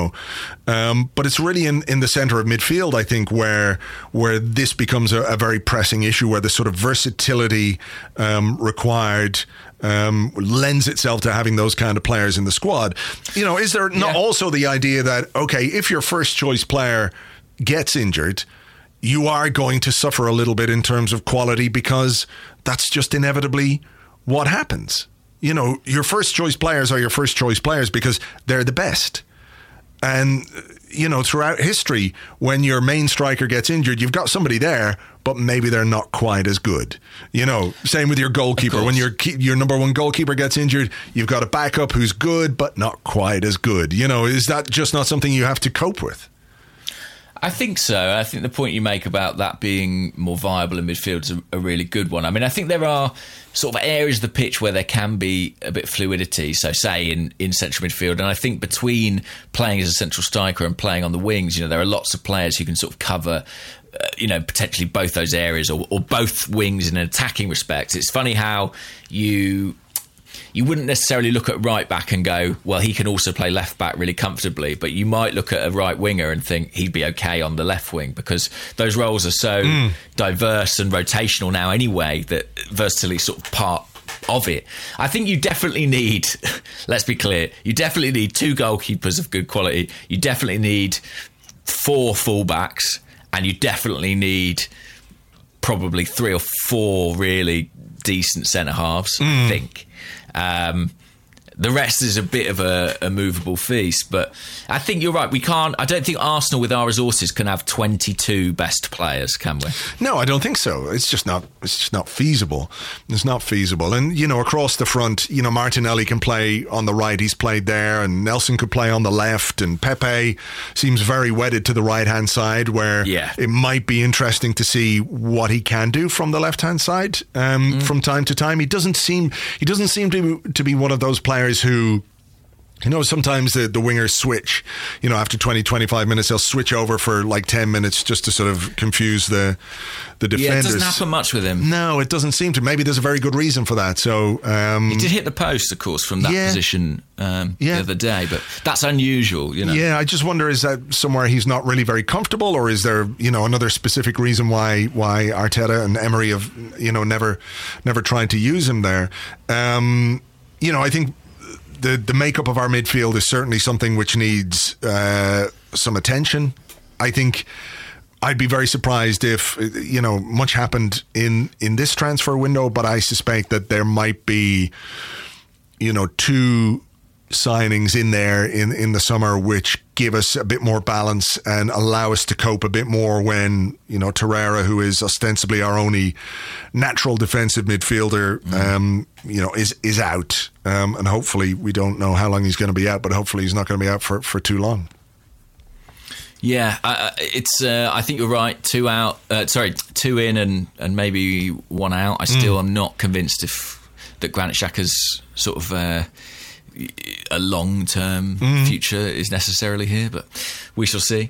Speaker 4: But it's really in the centre of midfield, I think, where this becomes a very pressing issue, where the sort of versatility required lends itself to having those kind of players in the squad. Is there not also the idea that, okay, if your first choice player gets injured, you are going to suffer a little bit in terms of quality, because that's just inevitably what happens. Your first choice players are your first choice players because they're the best. And, throughout history, when your main striker gets injured, you've got somebody there, but maybe they're not quite as good. Same with your goalkeeper. When your number one goalkeeper gets injured, you've got a backup who's good, but not quite as good. Is that just not something you have to cope with?
Speaker 5: I think so. I think the point you make about that being more viable in midfield is a really good one. I mean, I think there are sort of areas of the pitch where there can be a bit of fluidity. So say in central midfield, and I think between playing as a central striker and playing on the wings, there are lots of players who can sort of cover potentially both those areas or both wings in an attacking respect. It's funny how you you wouldn't necessarily look at right back and go, well, he can also play left back really comfortably, but you might look at a right winger and think he'd be okay on the left wing, because those roles are so diverse and rotational now anyway, that versatility is sort of part of it. I think you definitely need, let's be clear, you definitely need 2 goalkeepers of good quality, you definitely need 4 fullbacks, and you definitely need probably 3 or 4 really decent centre halves, I think. The rest is a bit of a movable feast, but I think you're right. I don't think Arsenal with our resources can have 22 best players, can we?
Speaker 4: No, I don't think so. It's just not feasible. It's not feasible. And, across the front, Martinelli can play on the right. He's played there, and Nelson could play on the left, and Pepe seems very wedded to the right-hand side, where it might be interesting to see what he can do from the left-hand side from time to time. He doesn't seem to be one of those players who, sometimes the wingers switch, after 20, 25 minutes, they'll switch over for like 10 minutes just to sort of confuse the defenders.
Speaker 5: Yeah, it doesn't happen much with him.
Speaker 4: No, it doesn't seem to. Maybe there's a very good reason for that. So
Speaker 5: he did hit the post, of course, from that position the other day, but that's unusual,
Speaker 4: Yeah, I just wonder, is that somewhere he's not really very comfortable, or is there, another specific reason why Arteta and Emery have, never tried to use him there? I think the makeup of our midfield is certainly something which needs some attention. I think I'd be very surprised if much happened in this transfer window, but I suspect that there might be 2 signings in there in the summer which give us a bit more balance and allow us to cope a bit more when Torreira, who is ostensibly our only natural defensive midfielder, is out, and hopefully, we don't know how long he's going to be out, but hopefully he's not going to be out for too long.
Speaker 5: Yeah, it's. I think you're right. 2 out. 2 in and maybe 1 out. I still am not convinced that Granit Xhaka's sort of a long-term future is necessarily here, but we shall see.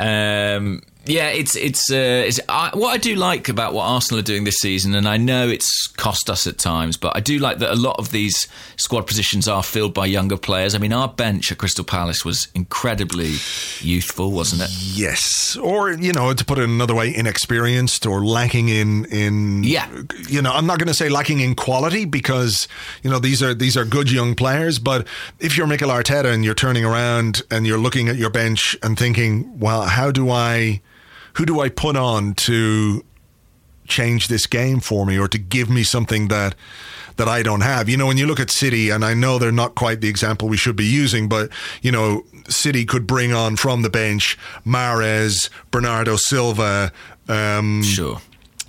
Speaker 5: What I do like about what Arsenal are doing this season, and I know it's cost us at times, but I do like that a lot of these squad positions are filled by younger players. I mean, our bench at Crystal Palace was incredibly youthful, wasn't it?
Speaker 4: Yes. Or, to put it another way, inexperienced or lacking in I'm not going to say lacking in quality, because, these are good young players, but if you're Mikel Arteta and you're turning around and you're looking at your bench and thinking, well, who do I put on to change this game for me, or to give me something that I don't have? When you look at City, and I know they're not quite the example we should be using, but, City could bring on from the bench Mahrez, Bernardo Silva,
Speaker 5: sure.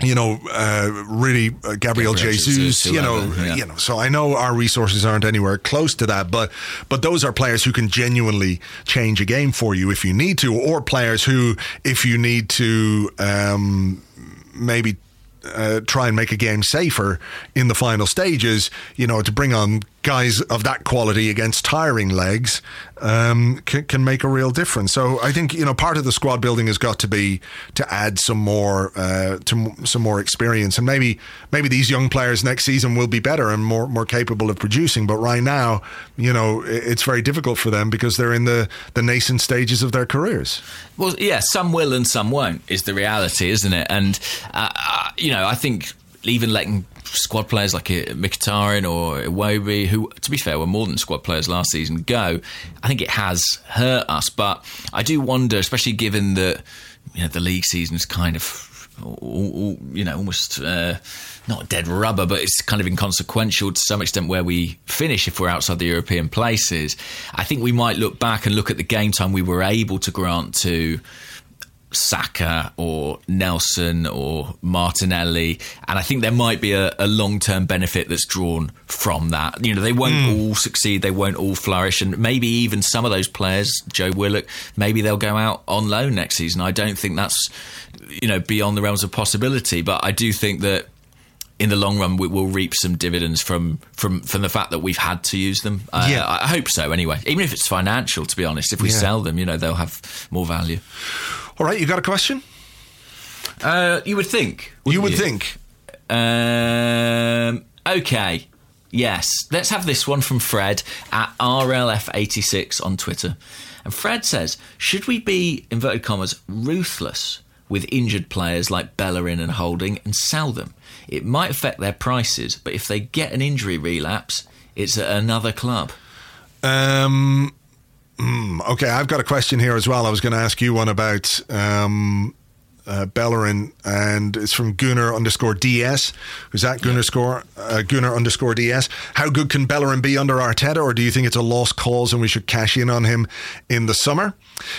Speaker 4: Really Gabriel Jesus, so I know our resources aren't anywhere close to that, but those are players who can genuinely change a game for you if you need to, or players who, if you need to maybe try and make a game safer in the final stages, to bring on guys of that quality against tiring legs can make a real difference. So I think part of the squad building has got to be to add some more experience, and maybe these young players next season will be better and more capable of producing. But right now, it's very difficult for them because they're in the nascent stages of their careers.
Speaker 5: Well, yeah, some will and some won't is the reality, isn't it? And I think even letting squad players like Mkhitaryan or Iwobi, who, to be fair, were more than squad players last season, go, I think it has hurt us. But I do wonder, especially given that the league season's kind of almost not dead rubber, but it's kind of inconsequential to some extent where we finish if we're outside the European places. I think we might look back and look at the game time we were able to grant to Saka or Nelson or Martinelli, and I think there might be a long-term benefit that's drawn from that. They won't all succeed, they won't all flourish, and maybe even some of those players, Joe Willock, maybe they'll go out on loan next season. I don't think that's beyond the realms of possibility, but I do think that in the long run we will reap some dividends from the fact that we've had to use them. I hope so anyway, even if it's financial, to be honest. If we sell them, they'll have more value.
Speaker 4: All right, you got a question?
Speaker 5: You would think.
Speaker 4: You would think.
Speaker 5: Okay. Yes. Let's have this one from Fred at RLF86 on Twitter. And Fred says, should we be, inverted commas, ruthless with injured players like Bellerin and Holding and sell them? It might affect their prices, but if they get an injury relapse, it's at another club.
Speaker 4: Okay, I've got a question here as well. I was going to ask you one about Bellerin, and it's from Gunnar_DS. Who's that? Gunnar_DS. How good can Bellerin be under Arteta, or do you think it's a lost cause and we should cash in on him in the summer?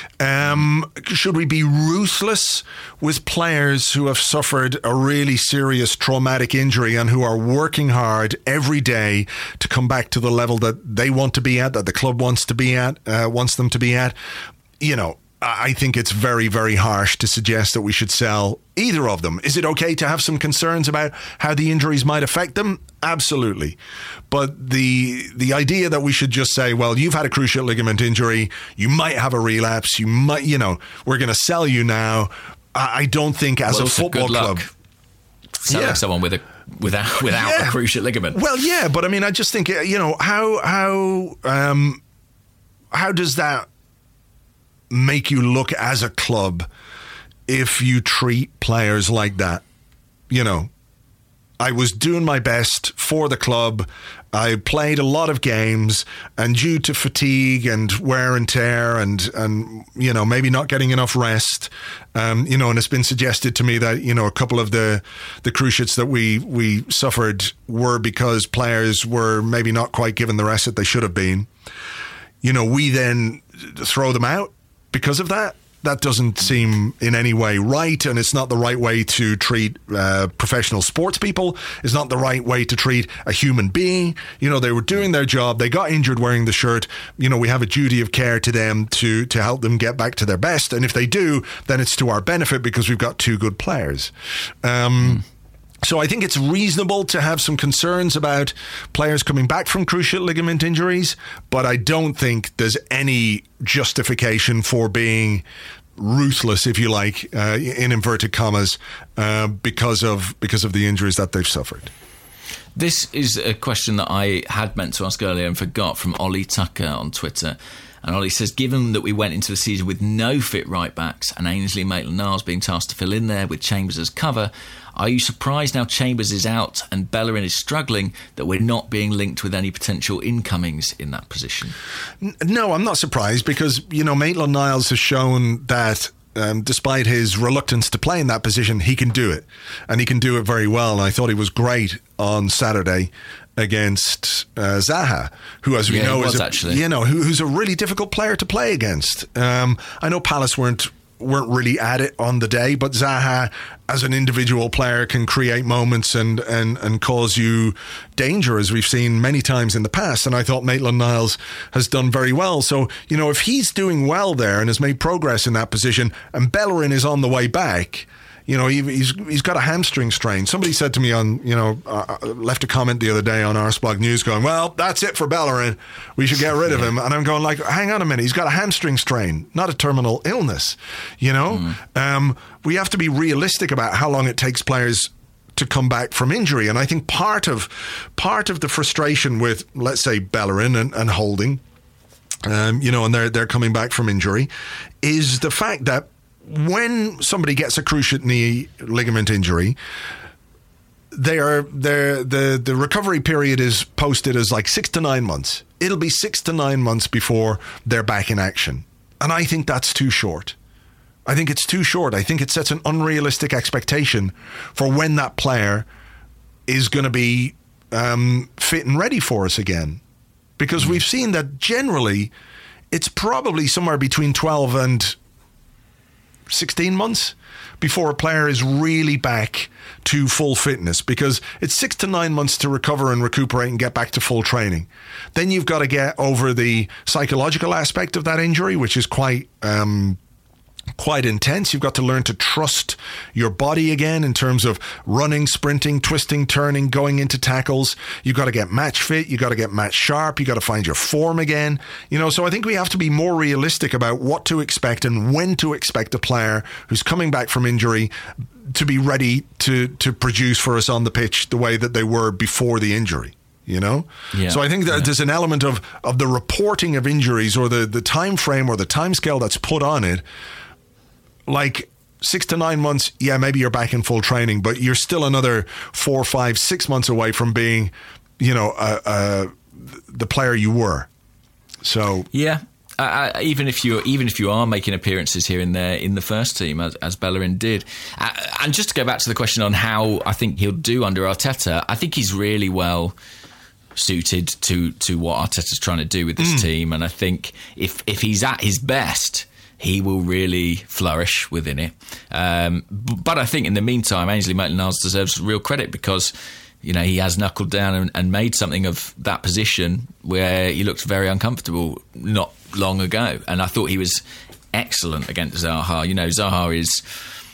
Speaker 4: Should we be ruthless with players who have suffered a really serious traumatic injury and who are working hard every day to come back to the level that they want to be at, that the club wants them to be at? You know, I think it's very, very harsh to suggest that we should sell either of them. Is it okay to have some concerns about how the injuries might affect them? Absolutely. But the idea that we should just say, well, you've had a cruciate ligament injury, you might have a relapse, we're going to sell you now. I don't think as a football club.
Speaker 5: Selling someone without a cruciate ligament.
Speaker 4: Well, yeah, but I mean, I just think, how does that make you look as a club if you treat players like that? You know, I was doing my best for the club. I played a lot of games, and due to fatigue and wear and tear and maybe not getting enough rest, and it's been suggested to me that, a couple of the cruciates that we suffered were because players were maybe not quite given the rest that they should have been. We then throw them out because of that. That doesn't seem in any way right, and it's not the right way to treat professional sports people. It's not the right way to treat a human being. They were doing their job. They got injured wearing the shirt. We have a duty of care to them to help them get back to their best. And if they do, then it's to our benefit because we've got two good players. So I think it's reasonable to have some concerns about players coming back from cruciate ligament injuries, but I don't think there's any justification for being ruthless, if you like, in inverted commas, because of the injuries that they've suffered.
Speaker 5: This is a question that I had meant to ask earlier and forgot, from Ollie Tucker on Twitter. And Ollie says, given that we went into the season with no fit right-backs and Ainsley Maitland-Niles being tasked to fill in there with Chambers as cover, are you surprised now Chambers is out and Bellerin is struggling that we're not being linked with any potential incomings in that position?
Speaker 4: No, I'm not surprised because, Maitland-Niles has shown that despite his reluctance to play in that position, he can do it. And he can do it very well. And I thought he was great on Saturday against Zaha, who, as we know, who's a really difficult player to play against. I know Palace weren't really at it on the day, but Zaha, as an individual player, can create moments and cause you danger, as we've seen many times in the past. And I thought Maitland-Niles has done very well. So, if he's doing well there and has made progress in that position, and Bellerin is on the way back, he's got a hamstring strain. Somebody said to me left a comment the other day on Arseblog News going, well, that's it for Bellerin. We should get rid of him. And I'm going like, hang on a minute. He's got a hamstring strain, not a terminal illness. We have to be realistic about how long it takes players to come back from injury. And I think part of the frustration with, let's say, Bellerin and Holding, and they're coming back from injury, is the fact that when somebody gets a cruciate knee ligament injury, the recovery period is posted as like 6 to 9 months. It'll be 6 to 9 months before they're back in action. And I think that's too short. I think it's too short. I think it sets an unrealistic expectation for when that player is going to be fit and ready for us again. Because we've seen that generally it's probably somewhere between 12 and 16 months before a player is really back to full fitness, because it's 6 to 9 months to recover and recuperate and get back to full training. Then you've got to get over the psychological aspect of that injury, which is quite intense. You've got to learn to trust your body again in terms of running, sprinting, twisting, turning, going into tackles. You've got to get match fit. You've got to get match sharp. You've got to find your form again. So I think we have to be more realistic about what to expect and when to expect a player who's coming back from injury to be ready to produce for us on the pitch the way that they were before the injury. you know?
Speaker 5: Yeah.
Speaker 4: So I think that there's an element of the reporting of injuries or the time frame or the time scale that's put on it. Like 6 to 9 months, yeah, maybe you're back in full training, but you're still another 4, 5, 6 months away from being, you know, the player you were. So
Speaker 5: yeah. Even if you are making appearances here and there in the first team, as Bellerin did, and just to go back to the question on how I think he'll do under Arteta, I think he's really well suited to what Arteta's trying to do with this team, and I think if he's at his best, he will really flourish within it. But I think in the meantime, Ainsley Maitland-Niles deserves real credit because, you know, he has knuckled down and made something of that position where he looked very uncomfortable not long ago. And I thought he was excellent against Zaha. You know, Zaha is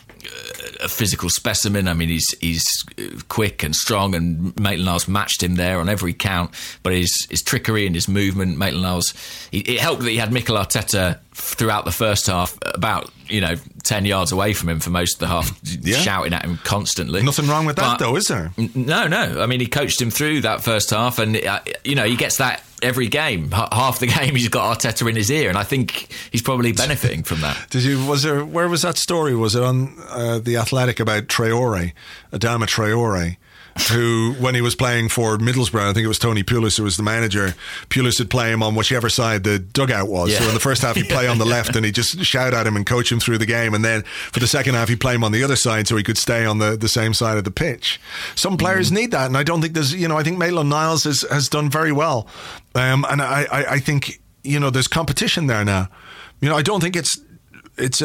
Speaker 5: a physical specimen. I mean, he's quick and strong, and Maitland-Niles matched him there on every count. But his trickery and his movement, Maitland-Niles, it helped that he had Mikel Arteta throughout the first half about, 10 yards away from him for most of the half, shouting at him constantly.
Speaker 4: Nothing wrong with that, though, is there?
Speaker 5: No. I mean, he coached him through that first half, and he gets that every game. Half the game, he's got Arteta in his ear, and I think he's probably benefiting from that.
Speaker 4: Where was that story? Was it on The Athletic about Traore, Adama Traore, who, when he was playing for Middlesbrough, I think it was Tony Pulis who was the manager, Pulis would play him on whichever side the dugout was. Yeah. So in the first half he'd play on the left and he'd just shout at him and coach him through the game, and then for the second half he'd play him on the other side so he could stay on the same side of the pitch. Some players need that, and I don't think there's, I think Maitland-Niles has done very well, and I think, there's competition there now. I don't think it's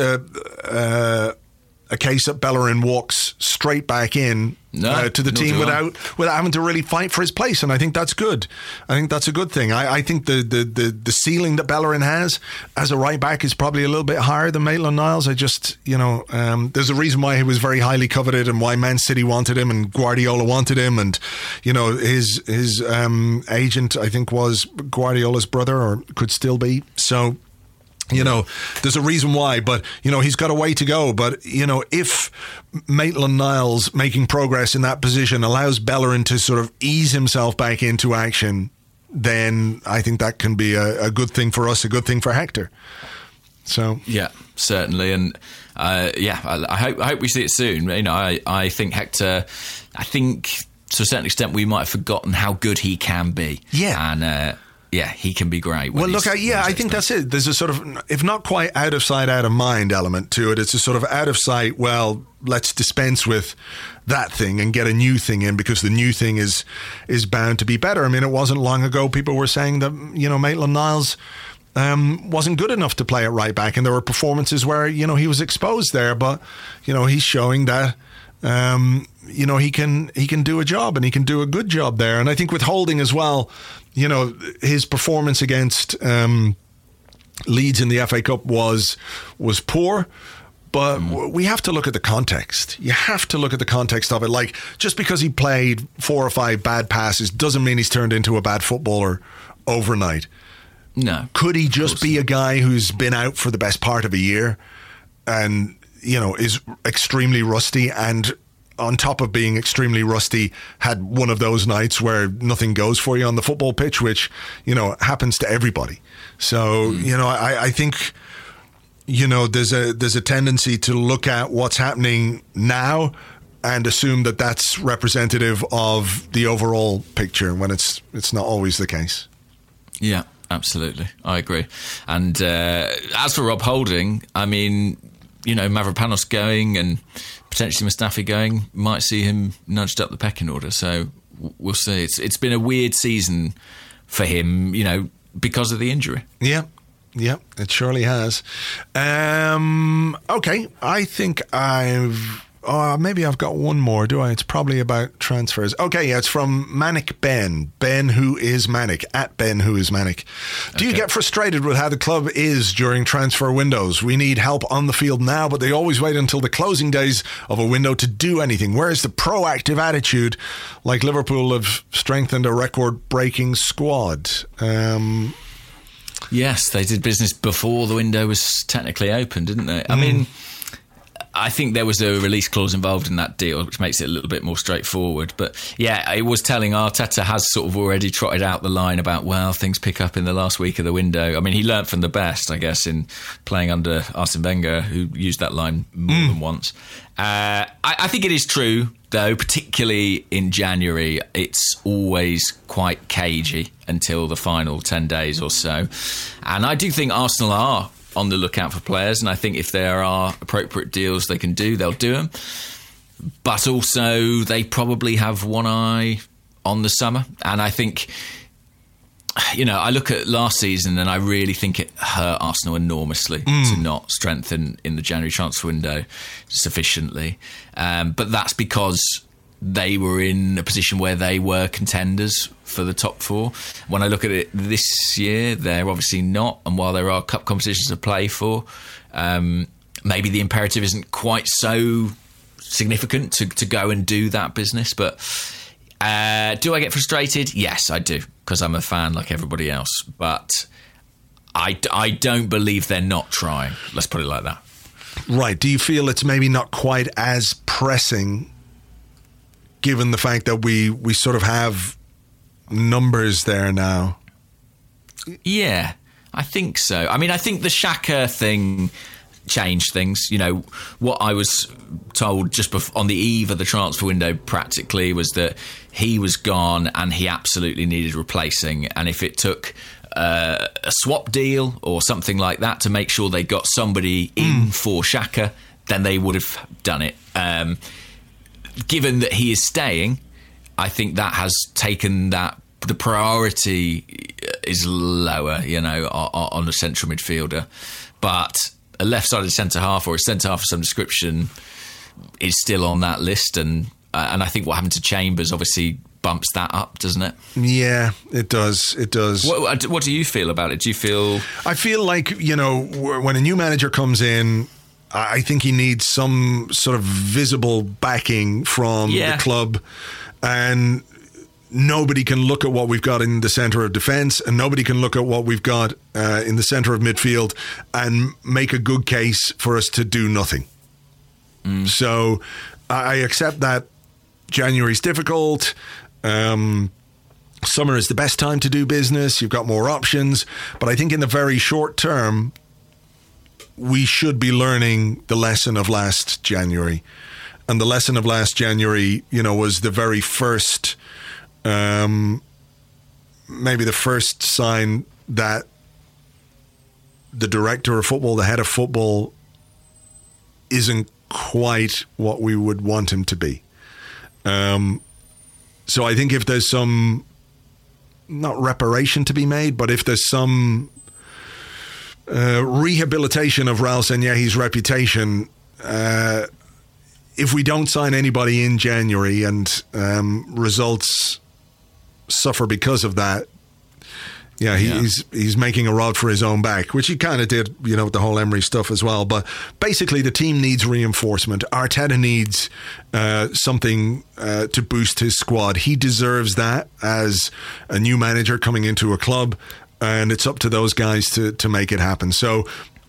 Speaker 4: a case that Bellerin walks straight back in to the team without having to really fight for his place, and I think that's good. I think that's a good thing. I think the ceiling that Bellerin has as a right back is probably a little bit higher than Maitland-Niles. I just, there's a reason why he was very highly coveted and why Man City wanted him and Guardiola wanted him, and his agent, I think, was Guardiola's brother, or could still be. So, there's a reason why, but, he's got a way to go. But, if Maitland-Niles making progress in that position allows Bellerin to sort of ease himself back into action, then I think that can be a good thing for us, a good thing for Hector. So
Speaker 5: yeah, certainly. And I hope we see it soon. I think Hector, to a certain extent we might have forgotten how good he can be. Yeah. And he can be great.
Speaker 4: Well, look, I think that's it. There's a sort of, if not quite out of sight, out of mind element to it. It's a sort of out of sight, well, let's dispense with that thing and get a new thing in because the new thing is bound to be better. I mean, it wasn't long ago people were saying that, Maitland-Niles wasn't good enough to play at right back, and there were performances where, he was exposed there, but, he's showing that he can do a job, and he can do a good job there. And I think with Holding as well, his performance against Leeds in the FA Cup was poor, but we have to look at the context. You have to look at the context of it. Like, just because he played 4 or 5 bad passes doesn't mean he's turned into a bad footballer overnight.
Speaker 5: No.
Speaker 4: Could he just be a guy who's been out for the best part of a year and, is extremely rusty, and on top of being extremely rusty, had one of those nights where nothing goes for you on the football pitch, which, happens to everybody. So, I think, there's a tendency to look at what's happening now and assume that that's representative of the overall picture when it's not always the case.
Speaker 5: Yeah, absolutely. I agree. And as for Rob Holding, I mean, Mavropanos going and potentially Mustafi going, might see him nudged up the pecking order. So we'll see. It's been a weird season for him, because of the injury.
Speaker 4: Yeah, it surely has. Okay, I think maybe I've got one more, do I? It's probably about transfers. Okay, yeah, it's from Manic Ben. Ben Who Is Manic, at Ben Who Is Manic. Do you get frustrated with how the club is during transfer windows? We need help on the field now, but they always wait until the closing days of a window to do anything. Where is the proactive attitude, like Liverpool have strengthened a record-breaking squad?
Speaker 5: Yes, they did business before the window was technically open, didn't they? I mean, I think there was a release clause involved in that deal, which makes it a little bit more straightforward. But yeah, it was telling Arteta has sort of already trotted out the line about, well, things pick up in the last week of the window. I mean, he learnt from the best, I guess, in playing under Arsene Wenger, who used that line more than once. I think it is true, though, particularly in January, it's always quite cagey until the final 10 days or so. And I do think Arsenal are on the lookout for players, and I think if there are appropriate deals they can do, they'll do them. But also, they probably have one eye on the summer. And I think, I look at last season and I really think it hurt Arsenal enormously to not strengthen in the January transfer window sufficiently. But that's because they were in a position where they were contenders for the top four. When I look at it this year, they're obviously not. And while there are cup competitions to play for, maybe the imperative isn't quite so significant to go and do that business. But do I get frustrated? Yes, I do, because I'm a fan like everybody else. But I don't believe they're not trying. Let's put it like that.
Speaker 4: Right. Do you feel it's maybe not quite as pressing, given the fact that we sort of have numbers there now?
Speaker 5: Yeah, I think so. I mean, I think the Xhaka thing changed things. What I was told just on the eve of the transfer window practically was that he was gone and he absolutely needed replacing. And if it took a swap deal or something like that to make sure they got somebody in for Xhaka, then they would have done it. Given that he is staying, I think that has taken that the priority is lower, on a central midfielder. But a left-sided centre-half or a centre-half of some description is still on that list. And I think what happened to Chambers obviously bumps that up, doesn't it?
Speaker 4: Yeah, it does. It does.
Speaker 5: What do you feel about it? Do you feel...
Speaker 4: I feel like, when a new manager comes in, I think he needs some sort of visible backing from the club, and nobody can look at what we've got in the centre of defence, and nobody can look at what we've got in the centre of midfield and make a good case for us to do nothing. So I accept that January's difficult. Summer is the best time to do business. You've got more options. But I think in the very short term, we should be learning the lesson of last January. And the lesson of last January, was the very first, maybe the first sign that the director of football, the head of football, isn't quite what we would want him to be. So I think if there's some, not reparation to be made, but if there's some rehabilitation of Raul Sanllehi's reputation, if we don't sign anybody in January and results suffer because of that, he's making a rod for his own back, which he kind of did, with the whole Emery stuff as well. But basically, the team needs reinforcement. Arteta needs something to boost his squad. He deserves that as a new manager coming into a club. And it's up to those guys to make it happen. So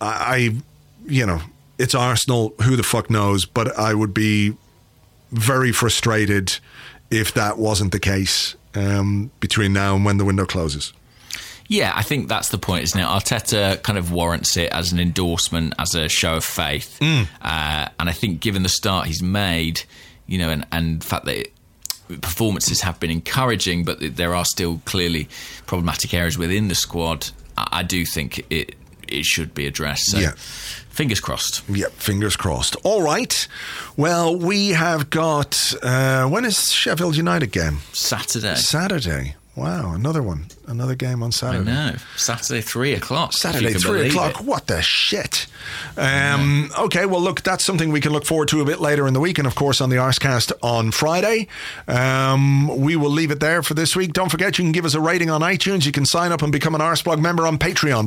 Speaker 4: it's Arsenal. Who the fuck knows? But I would be very frustrated if that wasn't the case between now and when the window closes.
Speaker 5: Yeah, I think that's the point, isn't it? Arteta kind of warrants it as an endorsement, as a show of faith. And I think given the start he's made, and the fact that performances have been encouraging, but there are still clearly problematic areas within the squad, I do think it should be addressed. So fingers crossed. Yeah, fingers crossed.
Speaker 4: All right. Well, we have got... when is Sheffield United game? Saturday. Wow, another one. Another game on Saturday.
Speaker 5: I know. Saturday, 3 o'clock.
Speaker 4: Saturday, 3 o'clock. What the shit? Okay, well, look, that's something we can look forward to a bit later in the week, and of course on the Arsecast on Friday. We will leave it there for this week. Don't forget, you can give us a rating on iTunes. You can sign up and become an Arseblog member on Patreon,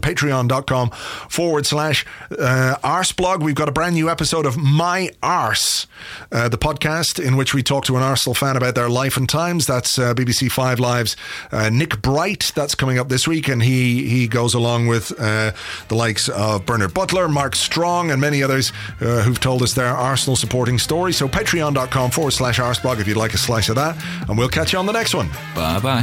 Speaker 4: patreon.com/Arseblog. We've got a brand new episode of My Arse, the podcast in which we talk to an Arsenal fan about their life and times. That's BBC 5 Live's Nick Bright, that's coming up this week, and he goes along with the likes of Bernard Butler, Mark Strong, and many others who've told us their Arsenal supporting story. So patreon.com/Arsblog if you'd like a slice of that, and we'll catch you on the next one.
Speaker 5: Bye-bye.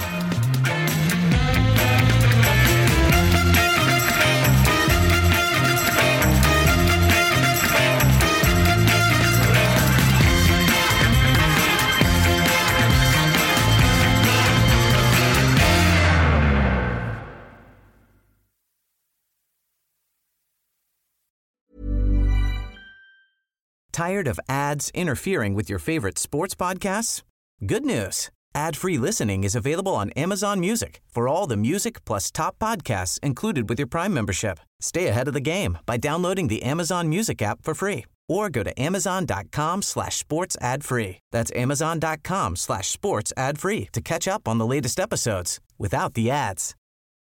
Speaker 7: Tired of ads interfering with your favorite sports podcasts? Good news. Ad-free listening is available on Amazon Music for all the music plus top podcasts included with your Prime membership. Stay ahead of the game by downloading the Amazon Music app for free or go to amazon.com/sports ad free. That's amazon.com/sports ad free to catch up on the latest episodes without the ads.